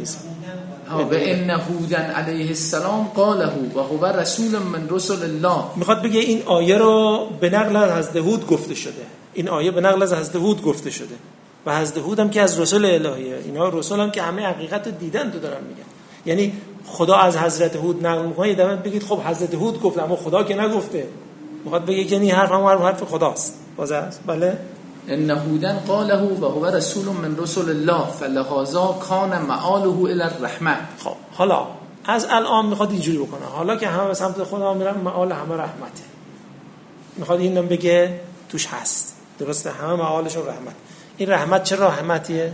و ان هودا علیه السلام قاله و هو رسول من رسل الله. میخواد بگه این آیه رو به نقل از حضرت هود گفته شده، این آیه به نقل از حضرت هود گفته شده و حضرت هود هم که از رسول الهیه، اینا رسول هم که همه حقیقت رو دیدن تو دارن میگن. یعنی خدا از حضرت هود نقل میکنه، یه دفعه بگید خب حضرت هود گفت اما خدا که نگفته. میخواد بگه که این حرف هم حرف خداست. واضح است. بله ان هودا قاله و هو رسول من رسل الله فلهذا کان مآله الی الرحمه. خب حالا از الان میخواد اینجوری بکنه، حالا که همه به سمت خدا میرن مآل همه رحمته، میخواد اینو بگه توش هست. درسته همه مآلشون رحمت. این رحمت چه رحمتیه؟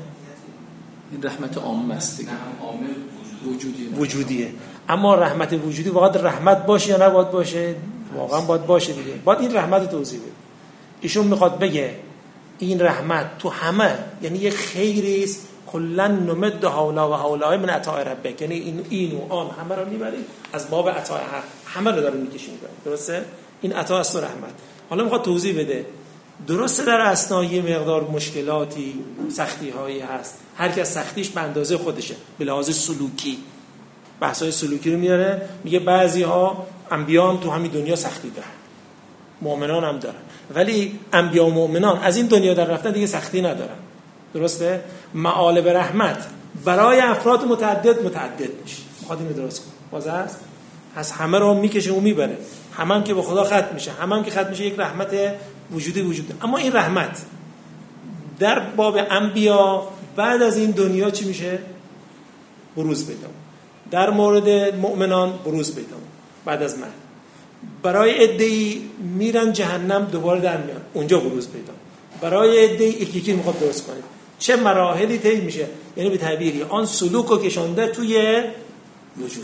این رحمت عامه است دیگه، وجودیه. وجودیه. اما رحمت وجودی واقعا رحمت باشه یا نباید باشه؟ واقعا باید باشه دیگه. باید این رحمت توضیح بده. ایشون میخواد بگه این رحمت تو همه، یعنی یه خیری است کلا نمد حولا و حولای من عطاء ربک، یعنی این این و آن همه رو میبرید از باب عطاء حق، همه رو داره میکشه میبرید. درسته؟ این عطا است و رحمت. حالا میخواد توضیح بده درسته در اثنای مقدار مشکلاتی سختی هایی هست، هر کس سختیش به اندازه خودشه به لحاظ سلوکی. بحثای سلوکی رو میاره، میگه بعضی ها انبیا هم تو همین دنیا سختی دارن، مؤمنان هم دارن، ولی انبیا و مؤمنان از این دنیا در رفتن دیگه سختی ندارن. درسته؟ معال به رحمت برای افراد متعدد متعدد میشه. میخواد اینو درست کنه. واضح است؟ از همه رو میکشه و میبره، همه هم که به خدا ختم میشه، همه هم که ختم میشه یک رحمت وجودی وجود داره. اما این رحمت در باب انبیا بعد از این دنیا چی میشه؟ بروز پیدا. در مورد مؤمنان بروز پیدا بعد از مرگ. برای عده‌ای میرن جهنم دوباره در میان، اونجا بروز پیدا. برای عده‌ای یکی یکی میخواد درست کنه. چه مراحلی طی میشه؟ یعنی به تعبیری آن سلوک رو کشانده توی وجود،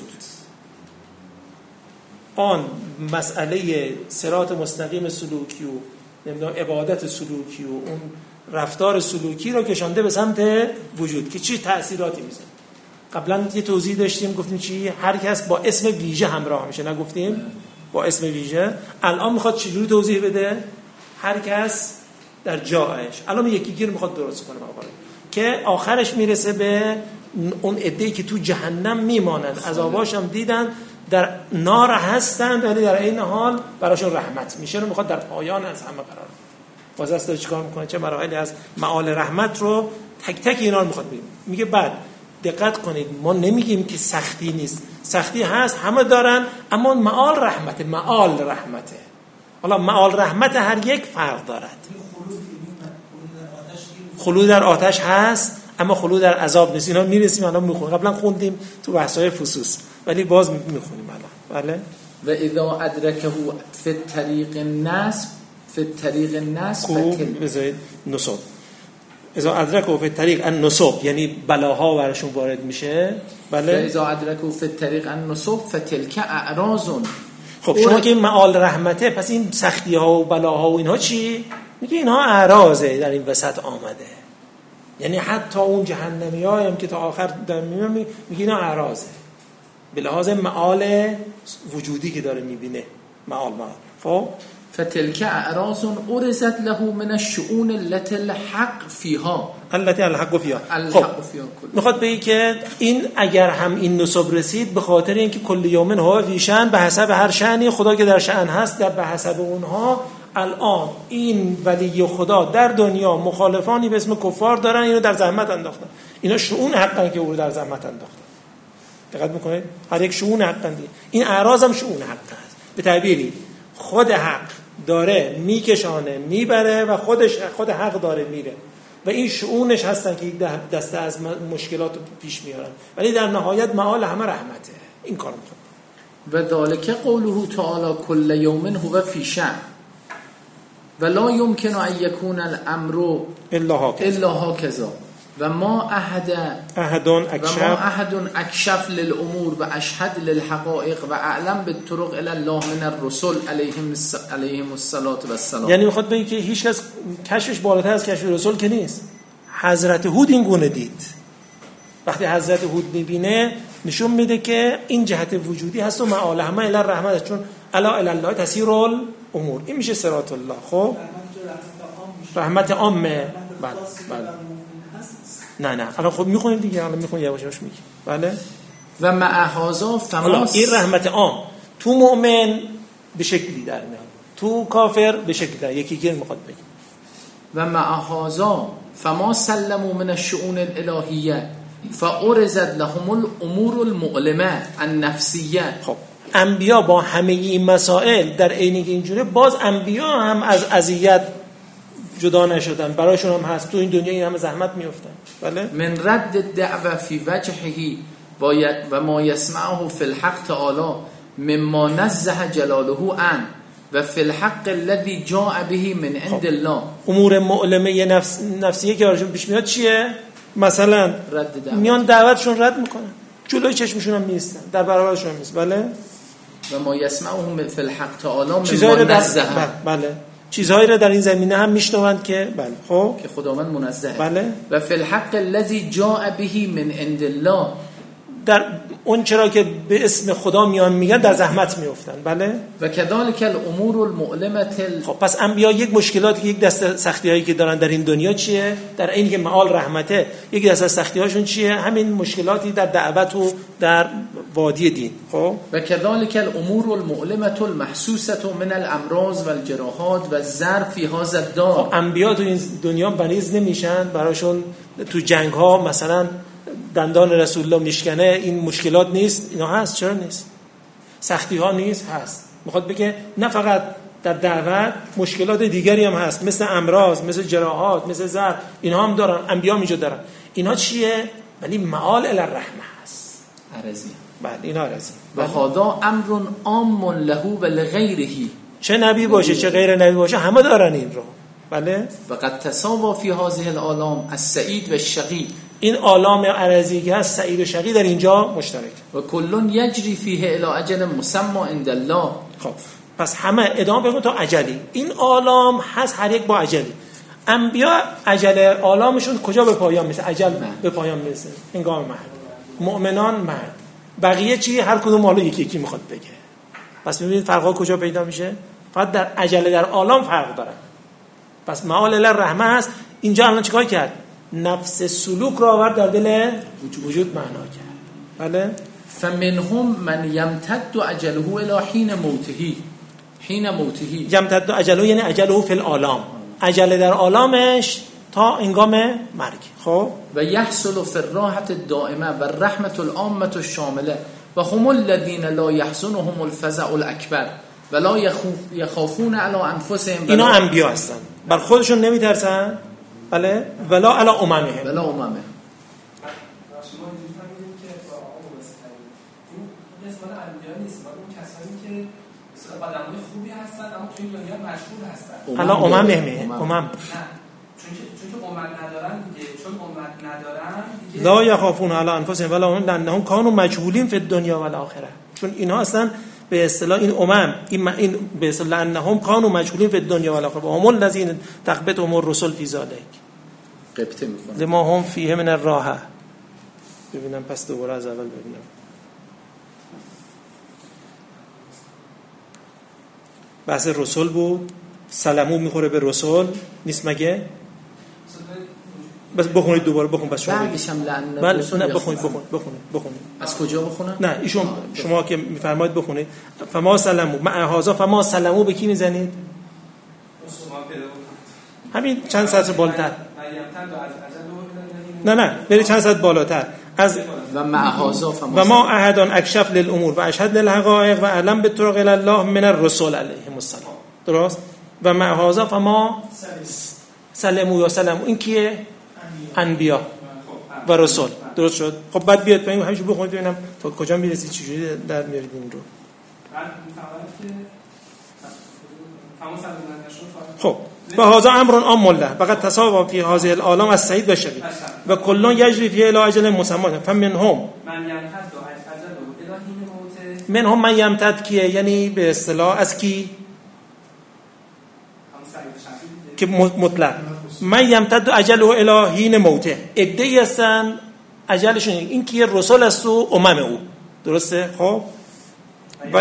آن مسئله صراط مستقیم سلوکی و نمیدونم عبادت سلوکی و اون رفتار سلوکی رو کشانده به سمت وجود که چی تأثیراتی میذاره. قبلا یه توضیح داشتیم گفتیم چی؟ هر کس با اسم ویژه همراه میشه، نگفتیم؟ با اسم ویژه. الان میخواد چجوری توضیح بده؟ هر کس در جایش. الان یکی گیر میخواد درست کنه مقاله که آخرش میرسه به اون عده‌ای که تو جهنم میمانند، عذاباش هم دیدن، در نار هستند ولی در این حال براشون رحمت میشه. رو میخواد در پایان از همه قرار واسه است داره چیکار میکنه، چه مراحلی از معال رحمت رو تک تک اینا رو میخواد بگیم. میگه بعد دقت کنید ما نمیگیم که سختی نیست، سختی هست، همه دارن، اما معال رحمته، معال رحمته. حالا معال رحمت هر یک فرق دارد. خلود در آتش هست اما خلود در عذاب نیست. اینا میرسیم الان میخونیم، قبلا خوندیم تو بحث‌های فصوص ولی باز میخونیم الان. بله. و اذا ادرکه فی طریق النصب فی طریق النصب کو بذارید نصب. اذا ادرکه فی طریق النصب یعنی بلاها براشون وارد میشه. بله. و اذا ادرکه فی طریق النصب فتلک اعراض. خب شما که معال رحمته، پس این سختی ها و بلاها و اینها چی؟ میگه اینها اعراضه در این وسط آمده. یعنی حتی اون جهنمی های هم که تا آخر در میبینه میگه اینا اعراضه به لحاظ معال وجودی که داره میبینه. معال معال خب فتلک اعراض ارزت له من الشؤون التي الحق فيها التي الحق فيها. الحق فيها کل. میخواد بگه که این اگر هم این نصب رسید به خاطر اینکه کل یومن هو فی شأن، به حسب هر شأنی خدا که در شأن هست در به حسب اونها. الان این ولی خدا در دنیا مخالفانی به اسم کفار دارن، اینو در زحمت انداختن. اینا شؤون حقن که او رو در زحمت انداختن. دقت میکنید؟ هر یک شؤون حقن دیگه. این اعراض هم شؤون حق است. به تعبیری خود حق داره میکشانه میبره و خودش خود حق داره میره و این شؤونش هستن که دسته از مشکلات پیش میارن، ولی در نهایت معال همه رحمته. این کار میکنه. و ذالک قوله تعالی کل یوم هو فی شأن و لا یمکن ان یکون الامر الا هکذا و ما احد احد اکشف و ما احد اکشف للامور و اشهد للحقائق و اعلم بالطرق الی الله من الرسل علیهم علیهم الصلاه و السلام. یعنی میخواد بگه که هیچ کس کشفش بالاتر از کشف رسول که نیست. حضرت هود این گونه دید. وقتی حضرت هود میبینه نشون میده که این جهت وجودی هست و معال همه الی الرحمت، چون الا الی الله تسیر الامور. این میشه صراط الله. خب رحمت عامه. بله بله. نه نه الان خب میخونیم دیگه، الان میخونیم یواش یواش میگیم. بله. و مع هذا فما این رحمت عام تو مؤمن به شکلی در میاد، تو کافر به شکلی در یکی که میخواد بگه. و مع هذا فما سلموا من الشؤون الالهیه فارزت لهم الامور المؤلمه النفسیه. خب انبیا با همه این مسائل در عینی که اینجوره، باز انبیا هم از اذیت جدا نشدن، برایشون هم هست تو این دنیا این همه زحمت میافتن. بله. من رد الدعوه فی وجهه و ما یسمعه فی الحق تعالی مما نزه جلاله عن و فی الحق الذي جاء به من عند الله. امور مؤلمه نفس نفسیه که براشون پیش میاد چیه؟ مثلا رد دعوت. میان دعوتشون رد میکنن، جلوی چشمشون هم نیستن، در برابرشون هم نیست. بله. و ما یسمعه فی الحق تعالی مما نزه. بله. چیزهایی را در این زمینه هم میشنوند که بله خب که خداوند منزهه. بله. و فی الحق الذی جاء به من عند الله، در اون چرا که به اسم خدا میان میگن در زحمت میافتن. بله. و کذالک الامور المؤلمه تل... خب پس انبیا یک مشکلاتی که یک دسته سختی‌هایی که دارن در این دنیا چیه؟ در این که معال رحمته، یک دسته سختی‌هاشون چیه؟ همین مشکلاتی در دعوت و در وادی دین. خب و کذالک الامور المؤلمه المحسوسه من الامراض والجراحات والظرف فی هذا الدار. خب انبیا تو این دنیا بریز نمیشن، براشون تو جنگ‌ها مثلا دندان رسول الله میشکنه، این مشکلات نیست؟ اینا هست. چرا نیست؟ سختی ها نیست؟ هست. میخواد بگه نه فقط در دعوت، مشکلات دیگری هم هست، مثل امراض، مثل جراحات، مثل ضرر، اینها هم دارن، انبیا هم اینجا دارن. اینا چیه؟ ولی معال الی الرحمه هست. عرضی. بله اینا عرضی. و هذا امر عام له و لغیره. چه نبی باشه چه غیر نبی باشه همه دارن این رو. بله. و قد تساوا فی هذه العالم السعید و الشقی. این عالم عرضی که هست سعید و شقی در اینجا مشترک. و کلون یجری فیه الی اجل مسمى عند الله. خب پس همه ادامه بگو تا اجلی. این عالم هست هر یک با اجلی. انبیا اجل عالمشون کجا به پایان میرسه؟ اجل به پایان میرسه هنگام مرگ. مؤمنان مرگ. بقیه چی؟ هر کدوم حالا یکی یکی میخواد بگه. پس ببینید فرقا کجا پیدا میشه؟ فقط در اجل در عالم فرق داره. پس معال الی الرحمه هست. اینجا الان چیکار کرد؟ نفس سلوک را آورد در دل وجود معنا کرد. بله. فمنهم من یمتد اجله الی حین موته. حین موته یمتد اجله یعنی اجله فی العالم، اجل در عالمش تا هنگام مرگ. خب و یحصل فی الراحه الدائمه و الرحمه العامه الشامله و هم الذین لا یحزنهم الفزع الاکبر ولا یخافون علی انفسهم. اینا انبیا هستن، بر خودشون نمیترسن، بله، ولا علی اممهم، ولا اممهم. آدمای خوبی هستن اما تو این دنیا مشغول هستن. حالا اممهم، امم نه چون که چون که امت ندارن دیگه، چون امت ندارن دیگه لا یخافون علی انفسهم ولا هم لانهم کانوا مجهولین فی الدنیا و الاخره. چون اینا اصلا به اصطلاح این امم این این به اصطلاح انهم کانوا مجهولین فی الدنیا و الاخره و هم الذین تقبتهم الرسل فی ذلک قبطه میکنه لما هم فیه من الراحه. ببینم پس دوباره از اول ببینم. بحث رسول بود، سلمو میخوره به رسول نیست مگه؟ بس بخونید دوباره، بخون بس شما بعدش هم لعن بله رسول. نه بخونید بخونید بخونید بخونید از کجا بخونم؟ نه ایشون شما که میفرمایید بخونید. فما سلمو مع هذا فما سلمو به کی میزنید؟ همین چند سطر بالاتر. نه نه برید چند سطر بالاتر از و مع هذا و ما احدان اکشف للامور و اشهد للحقائق و اعلم بالطرق الی الله من الرسول علیهم السلام. درست؟ و مع هذا فما سلمو یا سلمو این کیه؟ انبیا و رسول. درست شد؟ خب بعد بیاد پایین همینجوری بخونید ببینم تا کجا میرسید، چجوری در میارید این رو. خب و هذا امر عام له فقط تساوا فی هذه العالم السعید و شقی و کلون یجری فی الی اجل مسمى فمنهم منهم من یمتد کیه؟ یعنی به اصطلاح از کی که مطلق من یمتد اجله الی حین موته. عده‌ای هستن اجلشون این کیه؟ رسول است و امم او. درسته؟ خب و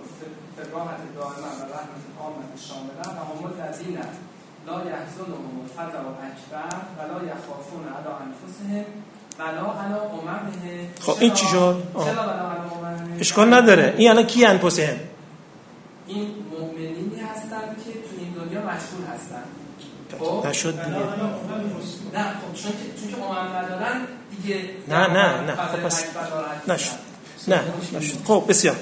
لا يحزنهم الفزع الاکبر ولا يخافون على انفسهم ولا على اممهم. خب این چی شد؟ اشکال نداره. این الان کی انفسهم؟ این مؤمنینی هستن که تو این دنیا مشغول هستن. خب نشد دیگه. نه خب چون که چون که امم ندارن دیگه نه نه نه خب پس نشد. نه نشد. خب بسیار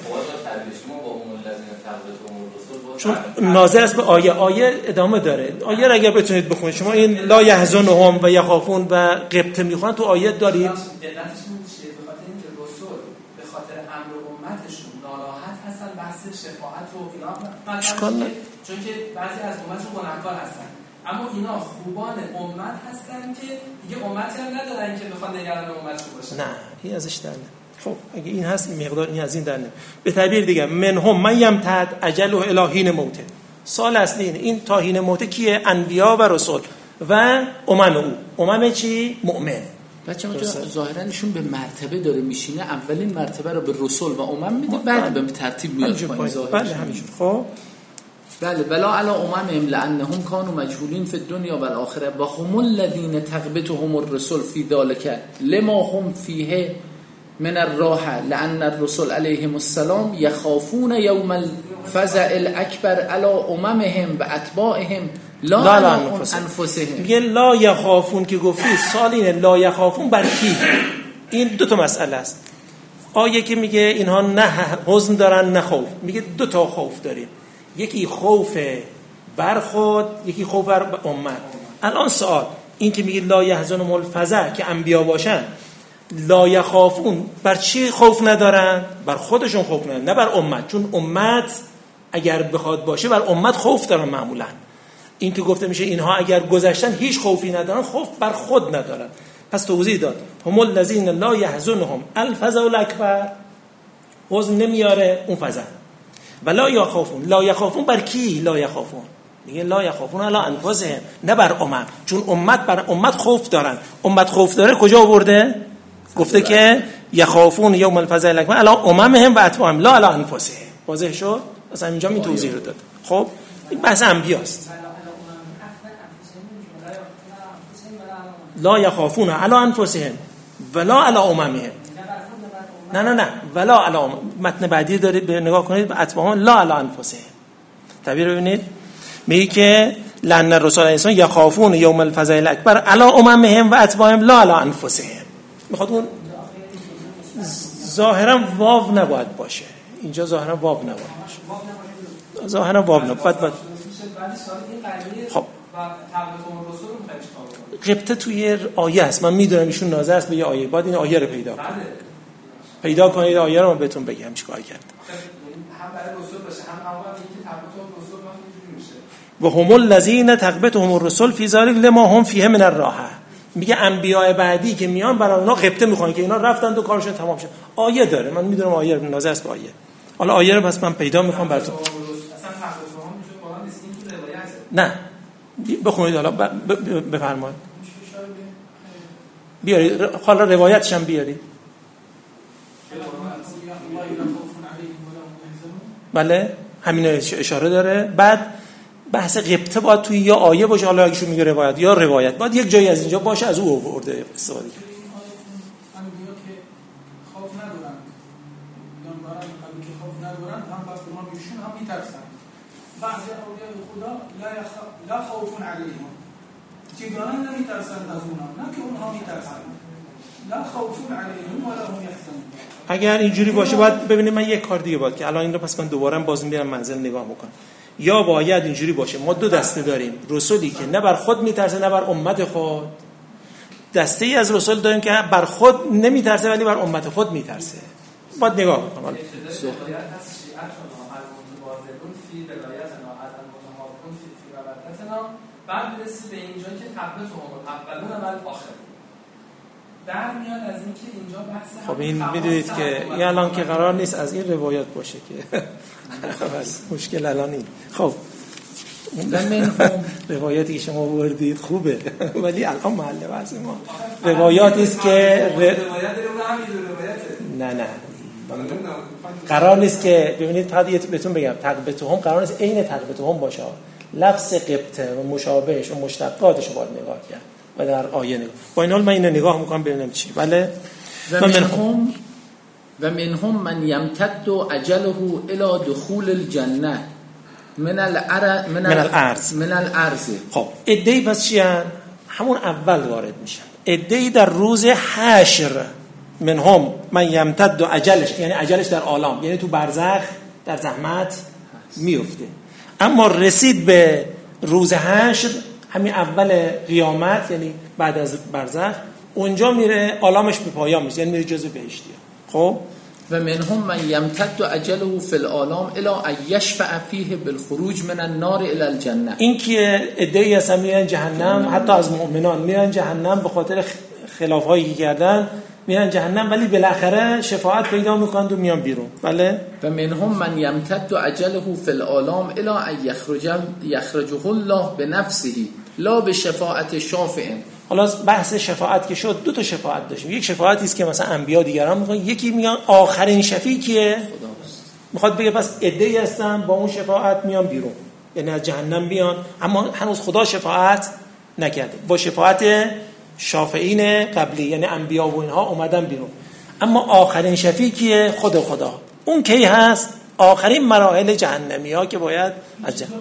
چون ناظر است به آیه. آیه ادامه داره. آیه را اگر بتونید بخونید شما این لا یحزنهم و یخافون و قبطه میخوان تو آیه دارید. دلتشون میشه به خاطر اینکه رسول به خاطر امر امتشون ناراحت هستن، بحث شفاعت و اینا اشکال نه. چون که بعضی از امتشون گناهکار هستن اما اینا خوبان امت هستن که دیگه امتی هم ندارن که بخوان نگران امتشون باشن. نه این ازش در نه. خب اگه این هست این مقدار این از این در نه. به تعبیر دیگه منهم من یمتد اجل الی حین موته. سال اصلی اینه. این تا حین موته کیه؟ انبیا و رسول و امم او. امم چی؟ مؤمن. بچه‌ها ظاهرا ایشون به مرتبه داره میشینه، اولین مرتبه رو به رسول و امم میده بعد به ترتیب میاد پایین. ظاهرا بله همینجوری. خب بله بلا علی اممهم لانهم كانوا مجهولین فی الدنیا و الاخره و هم الذین تقبتهم الرسل فی ذلک لما هم فیه من الراحه لان الرسل علیهم السلام یخافون یوم الفزع الاکبر علی اممهم و اتباعهم لا, لا, لا انفسهم. میگه لا یخافون که گفتی سال اینه لا یخافون بر کی؟ این دو تا مسئله است. آیه که میگه اینها نه حزن دارن نه خوف، میگه دو تا خوف داریم، یکی خوف بر خود یکی خوف بر امت. الان سوال این که میگه لا یحزنهم الفزع که انبیا باشن، لا یخافون بر چی خوف ندارن؟ بر خودشون خوف ندارن نه بر امت، چون امت اگر بخواد باشه بر امت خوف دارن معمولا. این که گفته میشه اینها اگر گذشتن هیچ خوفی ندارن، خوف بر خود ندارن. پس توضیح داد هم الذین لا یحزنهم الفزع الاکبر، حزن نمیاره اون فزع، و لا یخافون. لا یخافون بر کی؟ لا یخافون میگه لا یخافون علی انفسهم نه بر امت، چون امت بر امت خوف دارن. امت خوف داره کجا آورده؟ گفته که یخافون یوم الفزع الاکبر علی اممهم و اتباعهم لا علی انفسهم. واضح شد؟ مثلا اینجا این توضیح رو داد. خب این بحث انبیاست. لا یخافون علی انفسهم ولا علی اممهم. نه نه نه ولا علی امم. متن بعدی دارید به نگاه کنید به اتباعهم لا علی انفسهم. تعبیر رو ببینید میگه که لعن الرسول علیه یخافون یوم الفزع الاکبر علی اممهم و اتباعهم لا علی انفسهم. میخواد اون ظاهرا واو نباید باشه اینجا، ظاهرا واو نباید باشه، ظاهرا واو نباید بعد بعد خب قبطه توی آیه هست، من میدونم ایشون ناظر است به یه آیه، باید این آیه رو پیدا کنید. پیدا کنید آیه رو من بهتون بگم چیکار کرد. هم برای رسول باشه هم اول اینکه تقبتهم رسول ما اینجوری میشه. و هم الذین تقبتهم الرسل فی ذلک لما هم فیه من الراحه. میگه انبیاء بعدی که میان برای اونا قبطه میخوان که اینا رفتن و کارشون تمام شد. آیه داره، من میدونم آیه رو، ناظر است به آیه. حالا آیه رو پس من پیدا میکنم براتون. اصلا تقبتهم میشه قرآن نیست، این تو روایته. نه بخونید حالا بفرمایید. بیارید حالا روایتش هم بیارید. بله همین اشاره داره. بعد بحث قبطه باید توی یا آیه باشه، حالا اگه شو میگه روایت یا روایت باید یک جایی از اینجا باشه، از او آورده استفاده کرد. انبیا که خوف ندارن، میگن برای انبیا که خوف ندارن هم پس ما میشون هم میترسن. بعضی اولیاء خدا لا یخ لا خوف علیهم، که دارن نمیترسن از اونها، نه که اونها میترسن. لا خوف علیهم ولا هم یحزنون. اگر اینجوری باشه باید ببینید، من یک کار دیگه باید که الان این رو پس من دوباره باز میرم منزل نگاه میکنم. یا باید اینجوری باشه ما دو دسته داریم، رسولی که نه بر خود میترسه نه بر امت خود، دسته ای از رسول داریم که بر خود نمیترسه ولی بر امت خود میترسه. باید نگاه کنم. بعد برسید به اینجا که تقبتهم اولون اول آخر در میاد از اینکه اینجا بحث. خب این میدونید که این الان که قرار نیست از این روایت باشه که مشکل الان این. خب من روایتی که شما آوردید خوبه ولی الان محل بحث ما روایاتی است که ر... نه نه قرار نیست که ببینید، فقط بهتون بگم تقبتهم قرار نیست عین تقبتهم باشه، لفظ قبطه و مشابهش و مشتقاتش رو باید نگاه کرد و در آیه نگاه. با این حال من اینو نگاه میکنم ببینم چی. بله و منهم و منهم من یمتد اجله الى دخول الجنه من الارض من الارض من الارض. خب عده‌ای پس چی ان؟ همون اول وارد میشن. عده‌ای در روز حشر، منهم من یمتد اجلش یعنی اجلش در عالم، یعنی تو برزخ در زحمت میفته، اما رسید به روز حشر همین اول قیامت یعنی بعد از برزخ، اونجا میره عالمش به پایان میشه، یعنی میره جزء بهشتی. خب و منهم من یمتد اجله فی العالم الی ان یشفع فیه بالخروج من النار الی الجنه. این که عده‌ای هستن میرن جهنم، حتی از مؤمنان میرن جهنم به خاطر خلافایی که کردن میرن جهنم، ولی بالاخره شفاعت پیدا میکنند و میان بیرون. بله و منهم من یمتد اجله فی العالم الی ان یخرج یخرجه الله بنفسه لا به شفاعت شافع. حالا بحث شفاعت که شد، دو تا شفاعت داشتیم. یک شفاعتی است که مثلا انبیا دیگران میگن، یکی میان آخرین شفیعی کیه؟ خداست. میخواد بگه پس عده‌ای هستن با اون شفاعت میان بیرون، یعنی از جهنم بیان، اما هنوز خدا شفاعت نکرده. با شفاعت شافعین قبلی یعنی انبیا و اینها اومدن بیرون، اما آخرین شفیعی کیه؟ خود خدا. اون کی هست؟ آخرین مراحل جهنمی ها که باید از جهنم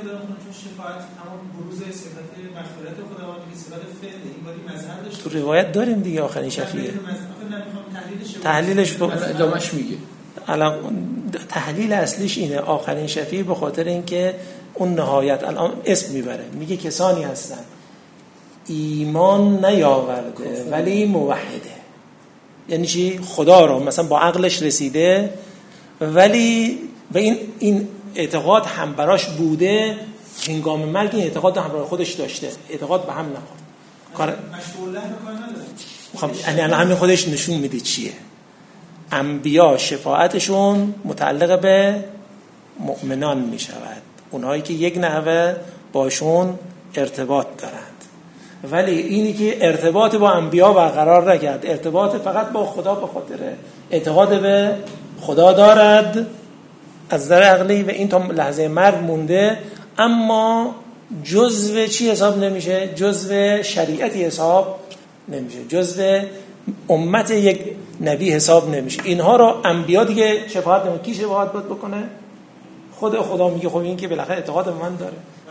تو روایت داریم دیگه. آخرین شفیعه تحلیلش ادامش میگه. الان تحلیل اصلیش اینه، آخرین شفیع به خاطر اینکه اون نهایت الان اسم میبره، میگه کسانی هستن ایمان نیاورده ولی موحده. یعنی چی؟ خدا رو مثلا با عقلش رسیده ولی و این این اعتقاد هم براش بوده، هنگام مرگ این اعتقاد هم برای خودش داشته، اعتقاد به هم نخورد. کار مشغول خب یعنی همین خودش نشون میده چیه. انبیا شفاعتشون متعلق به مؤمنان میشود، اونهایی که یک نحوه باشون ارتباط دارند، ولی اینی که ارتباط با انبیا برقرار نکرد، ارتباط فقط با خدا به خاطر اعتقاد به خدا دارد از نظر عقلی و این تا لحظه مرگ مونده، اما جزء چی حساب نمیشه؟ جزء شریعتی حساب نمیشه، جزء امت یک نبی حساب نمیشه. اینها رو انبیا دیگه شفاعت نمیکنه. کی شفاعت باید بکنه؟ خود خدا میگه خب این که بالاخره اعتقاد به من داره.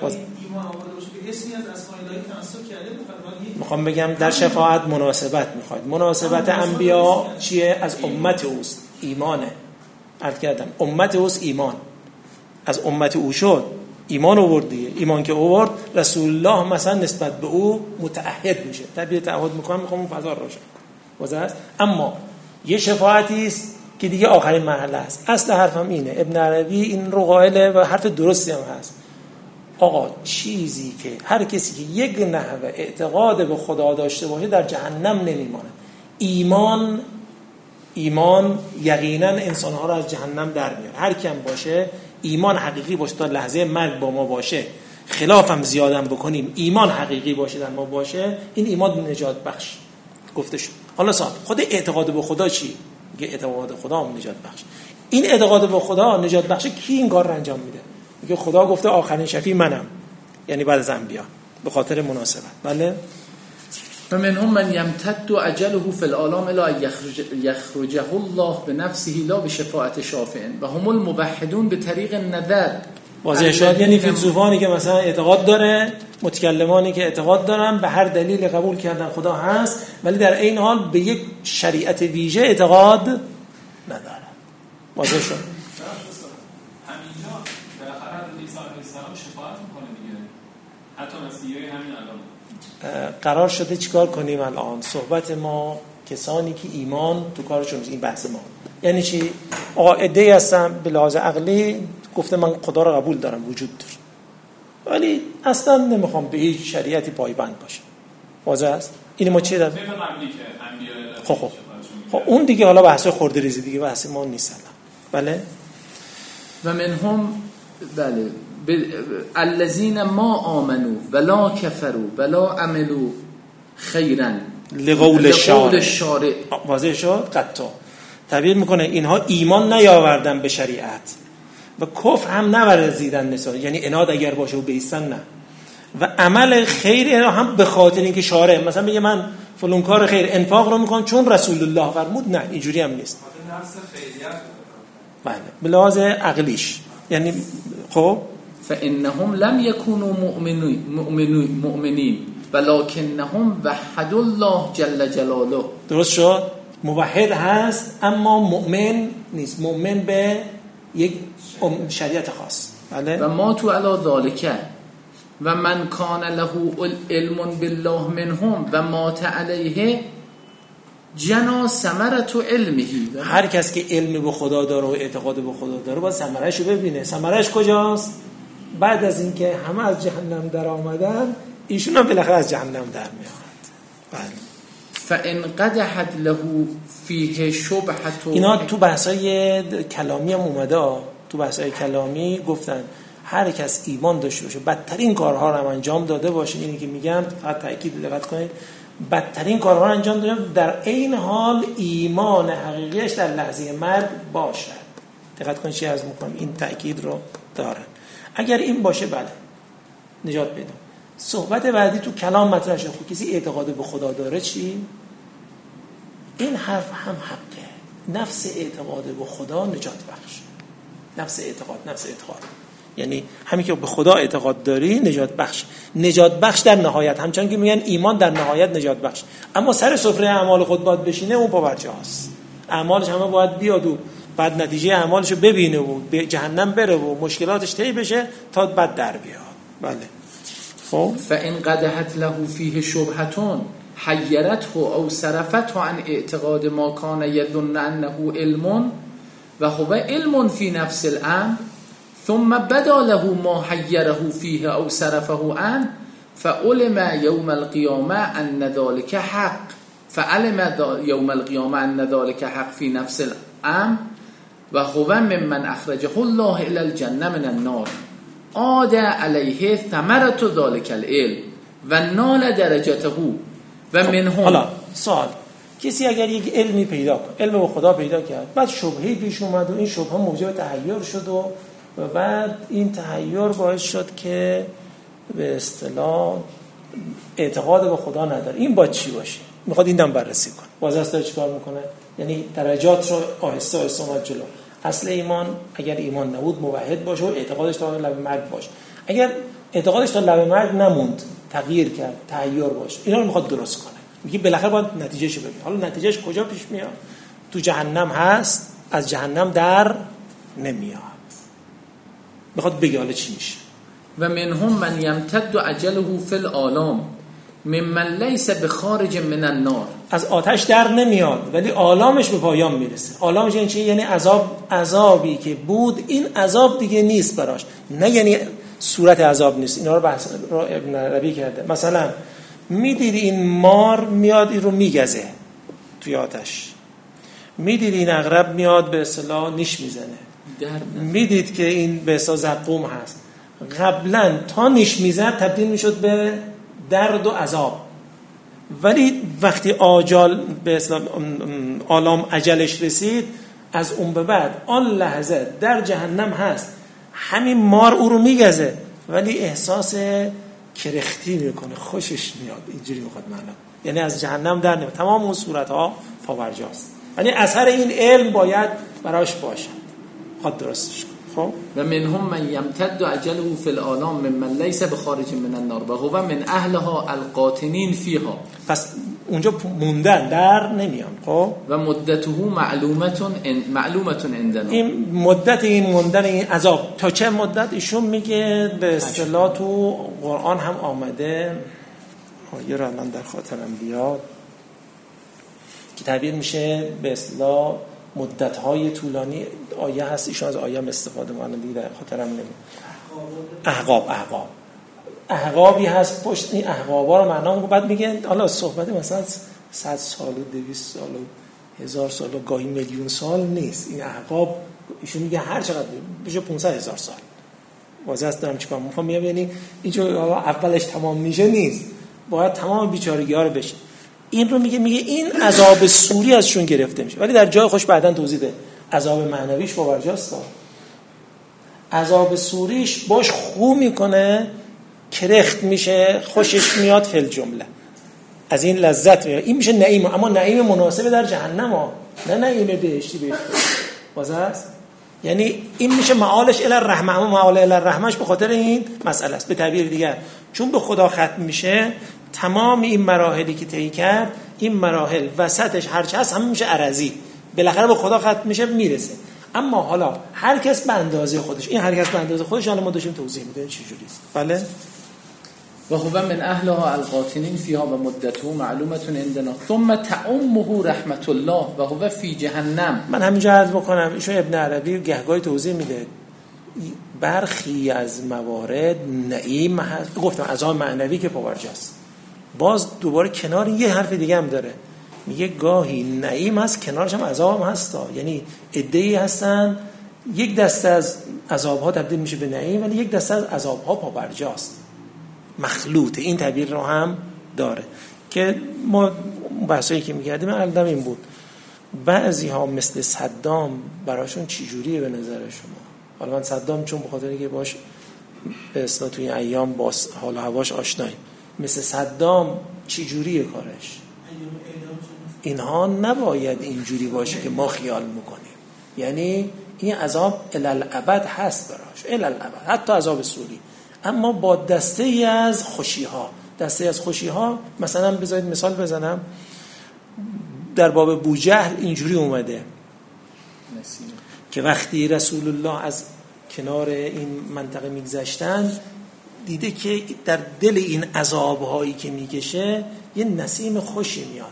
باز ایمان آورده باشه که اسمی از اسماء الهی تناسب کرده میخواد. میخوام بگم در شفاعت مناسبت میخواد. مناسبت انبیا چیه؟ از امت اوست، ایمانه. عرض کردم امت اوست، ایمان. از امت او شد، ایمان آورد دیگه. ایمان که آورد رسول الله مثلا نسبت به او متعهد میشه. طبیعی تعهد میکنم، میخوام اون فضا رو روشن کنم. واضحه؟ اما یه شفاعتی است که دیگه آخرین مرحله است. اصل حرفم اینه، ابن عربی این رو قائله و حرف درستی هم هست. آقا چیزی که هر کسی که یک نحوه اعتقاد به خدا داشته باشه در جهنم نمیمانه. ایمان ایمان یقینا انسانها رو از جهنم در میاره. هر کیم باشه، ایمان حقیقی باشه تا لحظه مرگ با ما باشه، خلافم زیادم بکنیم، ایمان حقیقی باشه در ما باشه، این ایمان نجات بخش گفته شد. حالا سوال، خود اعتقاد به خدا چی؟ میگه اعتقاد خدا هم نجات بخش. این اعتقاد به خدا نجات بخش کی این کار رو انجام میده؟ میگه خدا گفته آخرین شفیع منم، یعنی بعد از انبیا، به خاطر مناسبت. بله. و منهم من یمتد اجله فی العالم الی یخرجه الله بنفسه لا بشفاعت شافع و هم الموحدون به طریق النظر. واضح شد. یعنی فیلسوفانی که مثلا اعتقاد داره، متکلمانی که اعتقاد دارن به هر دلیل قبول کردن خدا هست، ولی در این حال به یک شریعت ویژه اعتقاد نداره. واضح شد. همینجا بالاخره عیسی علیه السلام شفاعت میکنه دیگه، حتی مسیحی همین الان. قرار شده چیکار کنیم الان؟ صحبت ما کسانی که ایمان تو کارشون، این بحث ما یعنی چی؟ عقیده هستن به لحاظ عقلی گفته من خدا رو قبول دارم، وجود داره، ولی اصلا نمیخوام به هیچ شریعتی پایبند باشم. واضح است؟ این ما چی داریم؟ خب خب خب اون دیگه حالا بحث خورده ریزی دیگه، بحث ما نیست. بله. و منهم بله الذين ما آمنوا ولا كفروا ولا عملوا خيرا لقول الشارع. واضح شد؟ قطع تعبیر میکنه اینها ایمان نیاوردن به شریعت و کفر هم نورزیدن نسبت، یعنی عناد اگر باشه و بیستن نه، و عمل خیر هم به خاطر اینکه شارع مثلا بگه من فلان کار خیر انفاق رو میکنم چون رسول الله فرمود، نه اینجوری هم نیست. بله به لحاظ عقلیش یعنی خب فانهم لم يكونوا مؤمنين مؤمنين مؤمنين ولكنهم وحدوا الله جل جلاله. درست شد. موحد هست اما مؤمن نیست، مؤمن به یک شریعت خاص. بله. و ما تو علی ذالک و من کان له علم بالله منهم و مات علیه جنا ثمرة علمه. هر کس که علم به خدا داره و اعتقاد به خدا داره باید ثمره‌اش رو ببینه. ثمره‌اش کجاست؟ بعد از اینکه همه از جهنم در آمدن، ایشون هم بالاخره از جهنم در میاد. بله. فان قدحت له فیه شبهه. اینا تو بحثای کلامی هم اومده، تو بحثای کلامی گفتن هر کس ایمان داشته باشه بدترین کارها رو هم انجام داده باشه، اینی که میگم فقط تاکید دقت کنید، بدترین کارها رو انجام داده در این حال ایمان حقیقیش در لحظه مرگ باشد. دقت کنید چی عرض میکنم، این تاکید رو داره. اگر این باشه بله نجات پیدا. صحبت بعدی تو کلام مطرح شده، خب کسی اعتقاد به خدا داره چی؟ این حرف هم حقه. نفس اعتقاد به خدا نجات بخش. نفس اعتقاد، نفس اعتقاد یعنی همین که به خدا اعتقاد داری نجات بخش. نجات بخش در نهایت، همچنان که میگن ایمان در نهایت نجات بخش، اما سر سفره اعمال خود باید بشینه، اون پاورچه هاست. اعمالش همه باید بیاد و بعد نتیجه اعمالشو ببینه و به جهنم بره و مشکلاتش طی بشه تا بعد در بیاد. بله. خب فان قدحت له فیه شبهتون حیرته او صرفته عن اعتقاد ما کان یظن انه علم و هو علم فی نفس الامر ثم بدا له ما حیره فیه او صرفه عن فعلم یوم القیامه ان ذلك حق فعلم یوم القیامه ان ذلك حق فی نفس الامر و هو ممن اخرجه الله الى الجنه من النار عاد علیه ثمرة ذلك العلم و نال درجته و منهم. حالا سوال، کسی اگر یک علمی پیدا کرد، علم به خدا پیدا کرد، بعد شبهه‌ای پیش اومد و این شبهه موجب تحیر شد و و بعد این تحیر باعث شد که به اصطلاح اعتقاد به خدا نداره، این باید چی باشه؟ میخواد این دم بررسی کنه. واضح است داره چیکار میکنه؟ یعنی درجات رو آهسته آهسته اومد جلو. اصل ایمان اگر ایمان نبود موحد باشه و اعتقادش تا لب مرگ باشه. اگر اعتقادش تا لب مرگ نموند، تغییر کرد، تغییر باشه، اینا رو میخواد درست کنه. میگه بالاخره باید نتیجهشو ببین. حالا نتیجهش کجا پیش میاد؟ تو جهنم هست، از جهنم در نمیاد. میخواد بگه حالا چی میشه. و منهم من یمتد عجله فی العالم ممن لیس بخارج من النار. از آتش در نمیاد ولی آلامش به پایان میرسه. آلامش یعنی چی؟ یعنی عذاب، عذابی که بود این عذاب دیگه نیست براش. نه یعنی صورت عذاب نیست. اینا رو بحث رو ابن عربی کرده. مثلا میدید این مار میاد این رو میگزه توی آتش، میدید این عقرب میاد به اصطلاح نیش میزنه، میدید که این به اصطلاح زقوم هست، قبلا تا نیش میزد تبدیل میشد به درد و عذاب، ولی وقتی آجال به اصطلاح آلام اجلش رسید از اون به بعد آن لحظه در جهنم هست، همین مار او رو میگزه ولی احساس کرختی میکنه، خوشش میاد، اینجوری میخواد معنا، یعنی از جهنم در نمیاد. تمام اون صورت ها پاورجاست، یعنی اثر این علم باید براش باشه، خود درستش کن. خب و منهم من یمتد عجله فی العالم ممن لیس بخارج من النار و هو من اهلها القاطنین فیها. پس اونجا موندن در نمیان. خب و مدته معلومه معلومه عندنا. این مدت این موندن این عذاب تا چه مدت؟ ایشون میگه به اصطلاح تو قرآن هم آمده، آیه رو الان در خاطرم بیاد که تعبیر میشه به اصطلاح مدت‌های طولانی. آیه هست ایشون از آیه هم استفاده می‌کنه دیگه، در خاطرم نمیاد. احقاب احقاب احقابی هست پشت این احقابا رو معنا میگه. بعد میگه حالا صحبت مثلا صد سال و دویست سال و هزار سال و گاهی میلیون سال نیست. این احقاب ایشون میگه هر چقدر بشه پانصد هزار سال. واضح است دارم چیکار می‌کنم. میگم یعنی اینجا اولش تمام میشه نیست، باید تمام بیچارگی‌ها رو بشه. این رو میگه میگه این عذاب سوری ازشون گرفته میشه، ولی در جای خوش بعداً توضیح ده. عذاب معنویش باورجاست. عذاب سوریش باش خو میکنه، کرخت میشه، خوشش میاد، فل جمله از این لذت میاد. این میشه نعیم، اما نعیم مناسبه در جهنم ها، نه نعیم بهشتی بهشتی. واضح است؟ یعنی این میشه معالش الی الرحمه، اما معال الی الرحمهش به خاطر این مسئله است. به تعبیر دیگر چون به خدا ختم میشه، تمام این مراحلی که طی کرد، این مراحل وسطش هرچه هست همه میشه عرضی، بالاخره به خدا ختم میشه، میرسه. اما حالا هر کس به اندازه خودش، این هر کس به اندازه خودش، حالا ما داشتیم توضیح میدیم چه جوری است. بله. و هو من اهلها القاطنین فیها و مدته معلومه عندنا ثم تعمه رحمت الله و هو فی جهنم. من همینجا عرض بکنم ایشون ابن عربی گهگاهی توضیح میده برخی از موارد نعیم هست، گفتم عذاب معنوی که پاورجاست. باز دوباره کنار یه حرف دیگه هم داره، میگه گاهی نعیم هست کنارش هم عذاب هست. یعنی عده‌ای هستن یک دسته از عذاب‌ها تبدیل میشه به نعیم، ولی یک دسته از عذاب‌ها پابرجاست، مخلوط. این تعبیر رو هم داره که ما بحثایی که می‌کردیم علم این بود. بعضی‌ها مثل صدام براشون چی جوریه به نظر شما؟ حالا من صدام چون به خاطر اینکه باش به اصطلاح توی این ایام با حال و هواش آشناییم، مثل صدام چی جوریه کارش؟ اینها نباید اینجوری باشه که ما خیال میکنیم. یعنی این عذاب الالعبد هست براش، الالعبد، حتی عذاب سوری، اما با دسته ای از خوشی ها. دسته ای از خوشی ها مثلا بذارید مثال بزنم، در باب بوجهل اینجوری اومده نسیم. که وقتی رسول الله از کنار این منطقه میگذشتن، دیده که در دل این عذابهایی که میکشه یه نسیم خوشی میاد.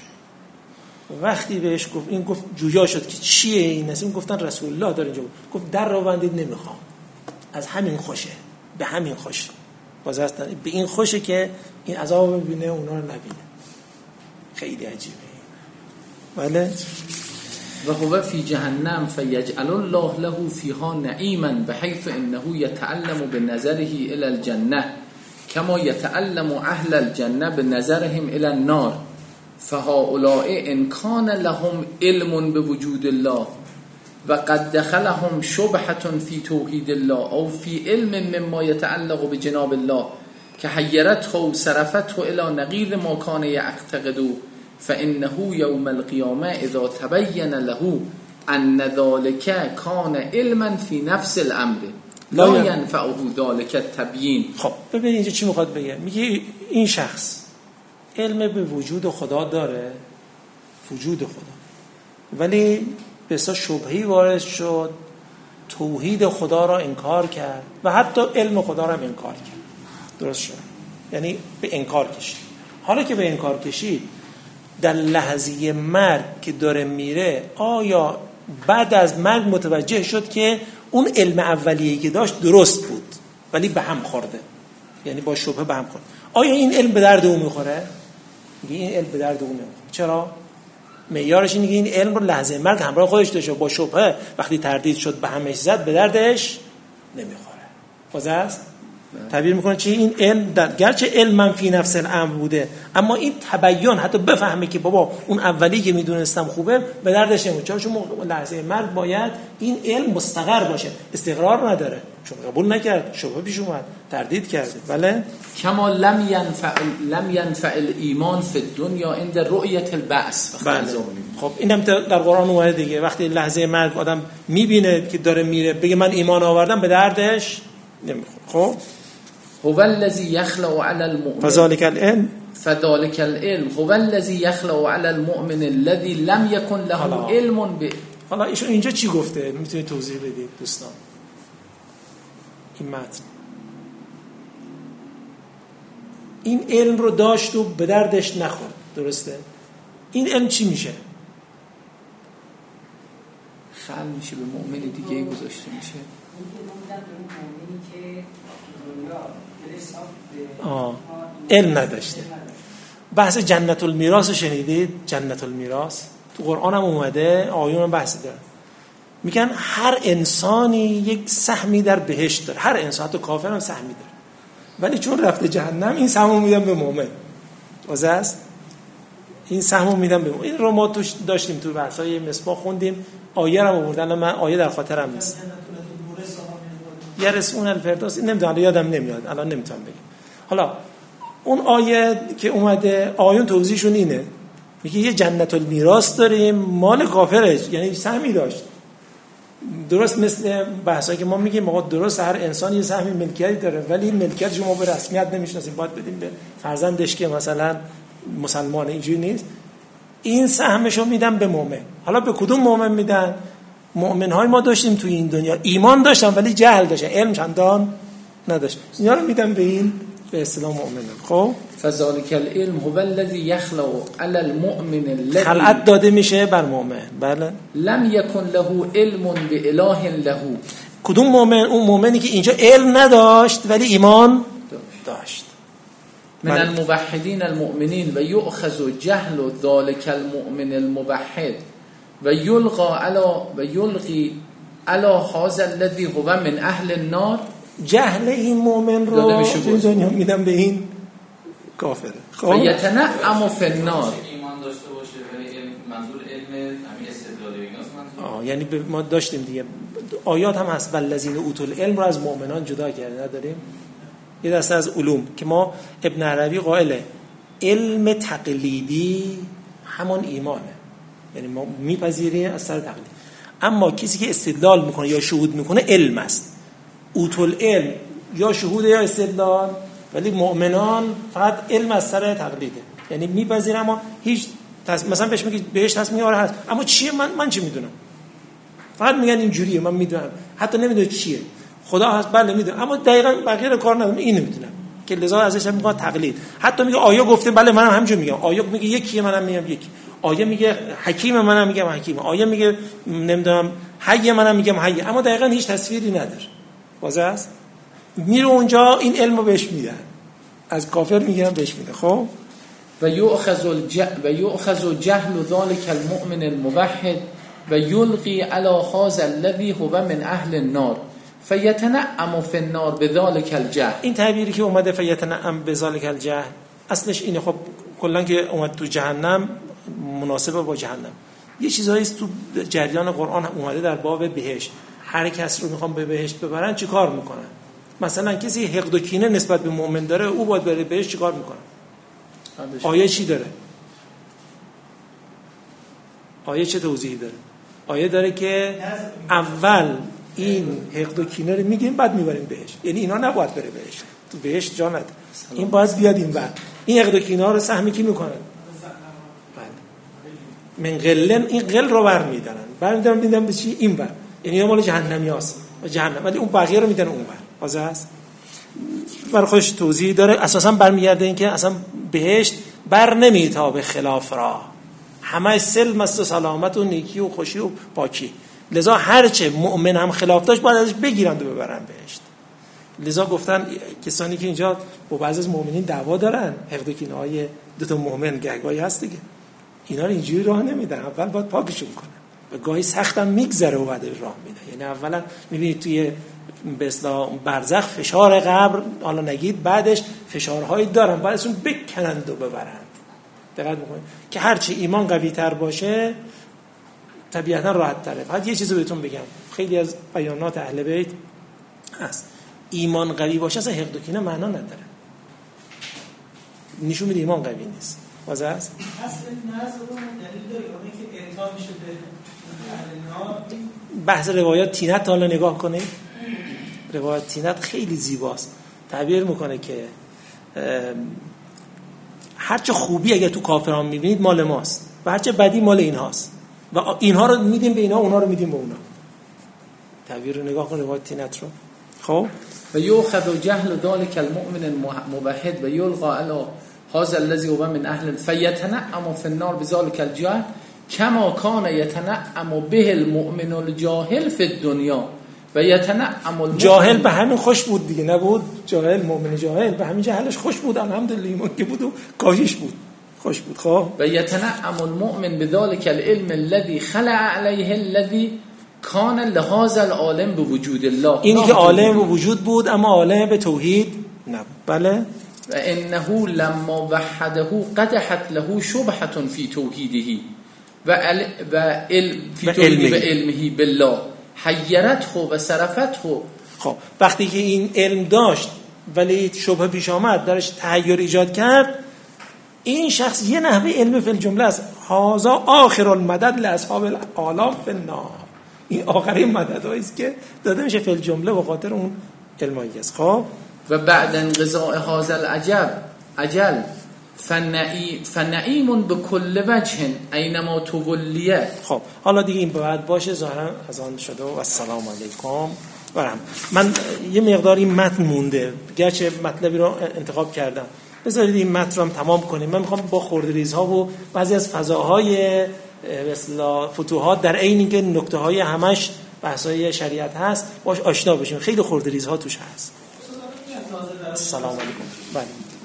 وقتی بهش گفت، این گفت جویا شد که چیه این نسیم، گفتن رسول الله داره اینجا. گفت در رو بندید، نمیخوام، از همین خوشه، به همین خوش باز هستن، به این خوشه که این عذاب ببینه اونا رو نبینه. خیلی عجیبه. بله. و هو فی جهنم فیجعل الله له فیها نعیما بحيث انه يتعلم بنظره الى الجنه كما يتعلم اهل الجنه بنظرهم الى النار فهؤلاء ان كان لهم علم بوجود الله وقد دخلهم شبهه في توحید الله او في علم مما يتعلق بجناب الله كحيرته وصرفته الى نقيض ما كان يعتقد فإنه يوم القيامة إذا تبين له أن ذلك كان علما في نفس الأمر لا ینفعه ذلک التبیین. خب ببین اینجا چی میخواد بگه؟ میگه این شخص علم به وجود خدا داره، وجود خدا، ولی به اساس شبهه‌ای وارد شد، توحید خدا را انکار کرد و حتی علم خدا را هم انکار کرد. درست شد؟ یعنی به انکار کشید. حالا که به انکار کشید، در لحظه مرگ که داره میره، آیا بعد از مرگ متوجه شد که اون علم اولیه‌ای که داشت درست بود ولی به هم خورده، یعنی با شبهه به هم خورده؟ آیا این علم به درد اون میخوره؟ میگه این علم به درد اون نمیخوره. چرا؟ معیارش اینه که این علم رو لحظه مرگ همراه خودش داشته، با شبهه وقتی تردید شد به همش زد، به دردش نمیخوره. واضح است؟ تعبیر میکنه چی؟ این علم در گرچه علم من فی نفس الامر بوده، اما این تبیین حتی بفهمه که بابا اون اولی که میدونستم خوبه، به دردش نمیخوره. چون لحظه مرگ باید این علم مستقر باشه، استقرار نداره، چون قبول نکرد، شبهه پیش اومد، تردید کرده. بله. کما لم ینفع لم ینفع الایمان فی الدنیا عند رؤیت البعث. بله. خب اینم در قرآن اومده دیگه، وقتی لحظه مرگ آدم میبینه که داره میره، بگه من ایمان آوردم، به دردش نمیخوره. خب هو الذی یخلق علی المؤمن فذلک العلم فذلک العلم هو الذی یخلق علی المؤمن الذی لم یکن له علم به. حالا ایشون اینجا چی گفته؟ میتونید توضیح بدید دوستان؟ این متن این علم رو داشت و به دردش نخورد، درسته؟ این علم چی میشه؟ خل میشه، به مؤمن دیگه گذاشته میشه. آه. علم نداشته. بحث جنت المیراث شنیدید؟ جنت المیراث تو قرآن هم اومده، آیون هم بحث داره. میگن هر انسانی یک سهمی در بهشت داره، هر انسان، حتی کافر هم سهمی داره، ولی چون رفته جهنم این سهمو میدن به مؤمن. واضح است؟ این سهمو میدن به مؤمن. این رو ما توش داشتیم، تو بحثای مصباح خوندیم، آیه رو آوردن، من آیه در خاطرم نیست. یرثون الفردوس، نمیدونم، یادم نمیاد الان، نمیتونم بگم. حالا اون آیه که اومده، آیون توضیحشون اینه، میگه یه جنت المیراث داریم، مال کافرش، یعنی سهمی داشت. درست مثل بحثایی که ما میگیم آقا درست هر انسان یه سهمی ملکیتی داره، ولی این ملکیتش ما به رسمیت نمیشناسیم، باید بدیم به فرزندش که مثلا مسلمانه. اینجوری نیست. این سهمشو میدن به مؤمن. حالا به کدوم مؤمن میدن؟ مؤمن‌های ما داشتیم توی این دنیا ایمان داشتن ولی جهل داشتن، علم چندان نداشت، اینا رو میدن به این به اصطلاح مؤمنان. خب فذلک العلم هو الذی یخلق علی المؤمن الذی خلعت داده میشه بر مؤمن. بله. لم یکن له علم باله له. کدوم مؤمن؟ اون مؤمنی که اینجا علم نداشت ولی ایمان داشت. من الموحدین المؤمنین و یؤخذ جهل ذلک المؤمن الموحد و یلقى علی و یلقی علی هذا الذی هو من اهل النار. جهل این مؤمن رو توی دنیا میدن به این کافره. خب یتنعم فی النار. ایمان داشته باشه ولی علم، منظور علم همین استدلالی ایناست منظور. آه یعنی ما داشتیم دیگه آیات هم هست والذین اوتوا العلم رو از مؤمنان جدا کرده، نداریم؟ یه دسته از علوم که ما ابن عربی قائله علم تقلیدی همون ایمانه، یعنی ما میپذیریم از سر تقلید، اما کسی که استدلال میکنه یا شهود میکنه علم است. اوتوا العلم یا شهود یا استدلال، ولی مؤمنان فقط علم از سر تقلیده، یعنی میپذیرم اما هیچ تص... مثلا بهش میگه بهش تصمیم آره هست، اما چیه؟ من من چی میدونم؟ فقط میگن اینجوریه، من میدونم، حتی نمیدونه چیه. خدا هست بله میدونم، اما دقیقاً بقیه رو کار ندارم، این نمیدونم، که لذا ازش میگه تقلید. حتی میگه آیه گفته، بله منم همینجوری میگم، آیه میگه یکیه منم میگم یکی، آیه میگه حکیم منم میگم حکیم، آیه میگه نمیدونم حی منم میگم حی، اما دقیقاً هیچ تصویری نداره. واضح است؟ میره اونجا این علمو بهش میدن، از کافر میگیرن بهش میدن. خب و یؤخذ الج و یؤخذ جهل ذلک المؤمن الموحد و یلقی علی هذا الذی هو من اهل النار فیتنعم فی النار بذلک الجهل. این تعبیری که اومده فیتنعم بذلک الجهل اصلش اینه. خب کلا که اومد تو جهنم مناسبه با جهنم. یه چیزایی تو جریان قرآن اومده در باب بهشت، هر کس رو میخوام به بهشت ببرن چی کار میکنن؟ مثلا کسی حقد و کینه نسبت به مؤمن داره، او باید بره بهشت، چی کار میکنن؟ آیه چی داره؟ آیه چه توضیحی داره؟ آیه داره که اول این حقد و کینه رو میگیم بعد میبریم بهشت. یعنی اینا نباید بره بهشت، تو بهشت جا نده، این باید بیاد این بعد. این حقد و کینه ها رو سهم کی میکنن؟ من قلن، این قل رو برمیدارن برمیدارن میدن به چی؟ این بر، یعنی مال جهنمی هست و جهنم، ولی اون بقیه رو میدن اون بر. واضح است؟ برای خودش توضیح داره. اساسا برمیگرده این که اصلا بهشت بر نمیتابه خلاف را، همه سلم است و سلامت و نیکی و خوشی و پاکی. لذا هرچه مؤمن هم خلاف داشت باید ازش بگیرند و ببرن بهشت. لذا گفتن کسانی که اینجا با بعضی از مؤمنین دعوا دارن، حقد و کینه‌های دو تا مؤمن گاهی هست دیگه، اینا رو اینجوری راه نمیدن، اول باید پاکشون کنن و گاهی سختم میگذره و بعد راه میدن. یعنی اولا میبینید توی به اصطلاح برزخ فشار قبر، حالا نگید بعدش فشارهایی دارن، باید ازشون بکنند و ببرند. دقت بکنید که هرچی ایمان قوی تر باشه طبیعتا راحت تره. فقط یه چیزی بهتون بگم، خیلی از بیانات اهل بیت هست ایمان قوی باشه اصلا حقد و کینه معنا نداره، نشون میده ایمان قوی نیست. واضح است؟ اصل نظر رو دلیل داره اونی که اعطا میشه به اهل نار. بحث روایات تینت حالا نگاه کنید، روایات تینت خیلی زیباست، تعبیر میکنه که هرچه خوبی اگه تو کافران میبینید مال ماست و هرچه بدی مال اینهاست و اینها رو میدیم به اینا، اونا رو میدیم به اونا. تعبیر رو نگاه کنید روایات تینت رو. خب و یؤخذ جهل ذلك المؤمن الموحد و یلقى علی هذا الذي هو من اهل فیتنعم فی النار بذلك الجهل كما كان يتنعم به المؤمن الجاهل في الدنيا و یتنعم المؤمن. جاهل به همین خوش بود دیگه، نبود؟ جاهل، مؤمن جاهل به همین جهلش خوش بود، الحمدلله ایمان که بود و کاهیش بود خوش بود. خب و یتنعم المؤمن بذلك العلم الذي خلع عليه الذي کان لهذا العالم به وجود الله. اینی که عالم به وجود بود اما عالم به توحید نبود. بله. و انه لما وحده قدحت له شبهه فی توحیده و ال و علم فی توحیده و علمه بالله حیرته و صرفته. خب وقتی که این علم داشت ولی شبهه پیش آمد، درش تحیر ایجاد کرد، این شخص یه نحوه علم فی الجمله است. هذا آخر المدد لاصحاب العالم فی النار. این آخرین مددهایی است که داده میشه فی الجمله به خاطر اون علمایی است. خب و بعد انقضاء هذا العجب اجل فنعی فنعیم بكل وجه اینما تولیه. خب حالا دیگه این بعد باشه، ظاهرا از آن شده و السلام علیکم و رحمت. من یه مقداری متن مونده، گرچه مطلبی رو انتخاب کردم، بذارید این متن رو هم تمام کنیم. من میخوام با خردریزها و بعضی از فضاهای مثلا فتوحات در عین اینکه نکته های همش بحثای شریعت هست باش آشنا بشیم. خیلی خردریزها توش هست. السلام علیکم. بله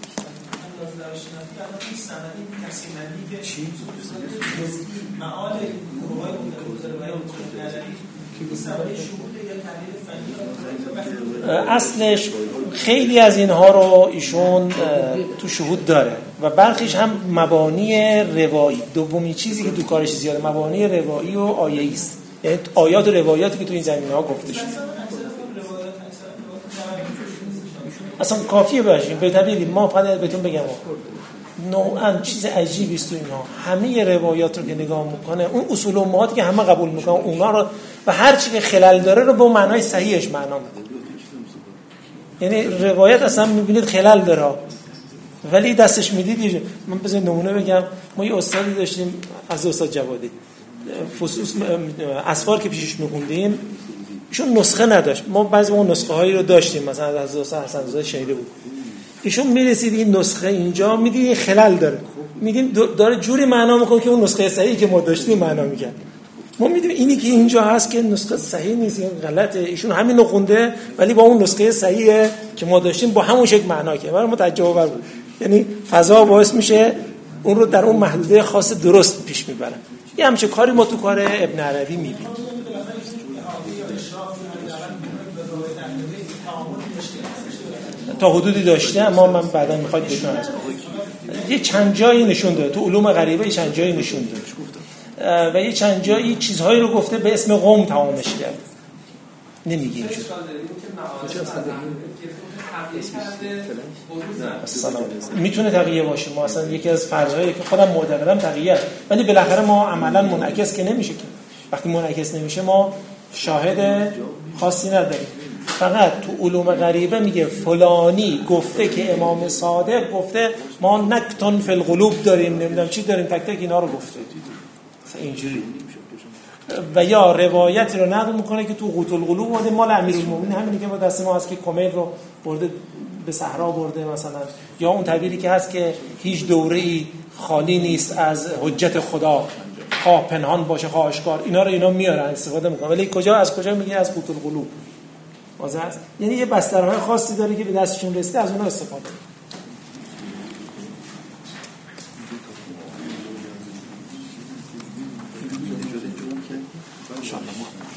چی؟ معال گروهای اصلش خیلی از اینها رو ایشون تو شهود داره و برخیش هم مبانی روایی. دومی چیزی که تو کارش زیاده مبانی روایی و آیه‌ای است، یعنی آیات و روایاتی که تو این زمینه‌ها گفته شده. اصلا کافیه باشیم به طبیعی. ما فقط بهتون بگم نوعاً چیز عجیبی است تو اینها، همه روایات رو که نگاه میکنه اون اصول و امهاتی که همه قبول میکنن اونا رو و هر چی که خلل داره رو با معنای صحیحش معنا میده. یعنی روایت اصلا میبینید خلل داره ولی دستش میدید. من بذار نمونه بگم، ما یه استادی داشتیم از استاد جوادی، فصوص اسفار که پیشش میخوندیم ایشون نسخه نداشت، ما بعضی اون نسخه هایی رو داشتیم، مثلا از استاد حسن رضا شهیده بود. ایشون میرسید این نسخه اینجا میدید خلل داره، میدیم داره جوری معنا میکنه که اون نسخه صحیحی که ما داشتیم معنا میکنه. ما میدیم اینی که اینجا هست که نسخه صحیح نیست، این غلطه. ایشون همین رو خونده ولی با اون نسخه صحیح که ما داشتیم با همون شکل معنا کرد. برای ما تعجب آور بود. یعنی فضا باعث میشه اون رو در اون محدوده خاص درست پیش میبرن. یه همچه کاری ما تو کار ابن عربی میبینیم. تا حدودی داشته، اما من بعدا میخواد بهتون عرض کنم. یه چند جایی نشون داده تو علوم غریبه، یه چند جایی نشون داده و یه چند جایی چیزهایی رو گفته به اسم قوم تمامش کرد. نمیگیم چون میتونه تقیه باشه. ما اصلا یکی از فرضایی که خودم معتقدم تقیه است، ولی بالاخره ما عملا منعکس که نمیشه که. وقتی منعکس نمیشه ما شاهد خاصی نداریم. فقط تو علوم غریبه میگه فلانی گفته که امام صادق گفته ما نکتن فی القلوب داریم، نمیدونم چی داریم، تک تک اینا رو گفته اینجوری. و یا روایتی رو نقل میکنه که تو قوت القلوب اومده مال امیرالمومنین، همینی که با دست ما هست که کمیل رو برده به صحرا برده مثلا، یا اون تعبیری که هست که هیچ دوره‌ای خالی نیست از حجت خدا، خواه پنهان باشه خواه آشکار، اینا رو اینا میارن استفاده میکنن. ولی کجا از کجا میگه؟ از قوت القلوب. واضح است؟ یعنی یه بسترهای خاصی داره که به دستشون رسیده، از اونها استفاده میکنن.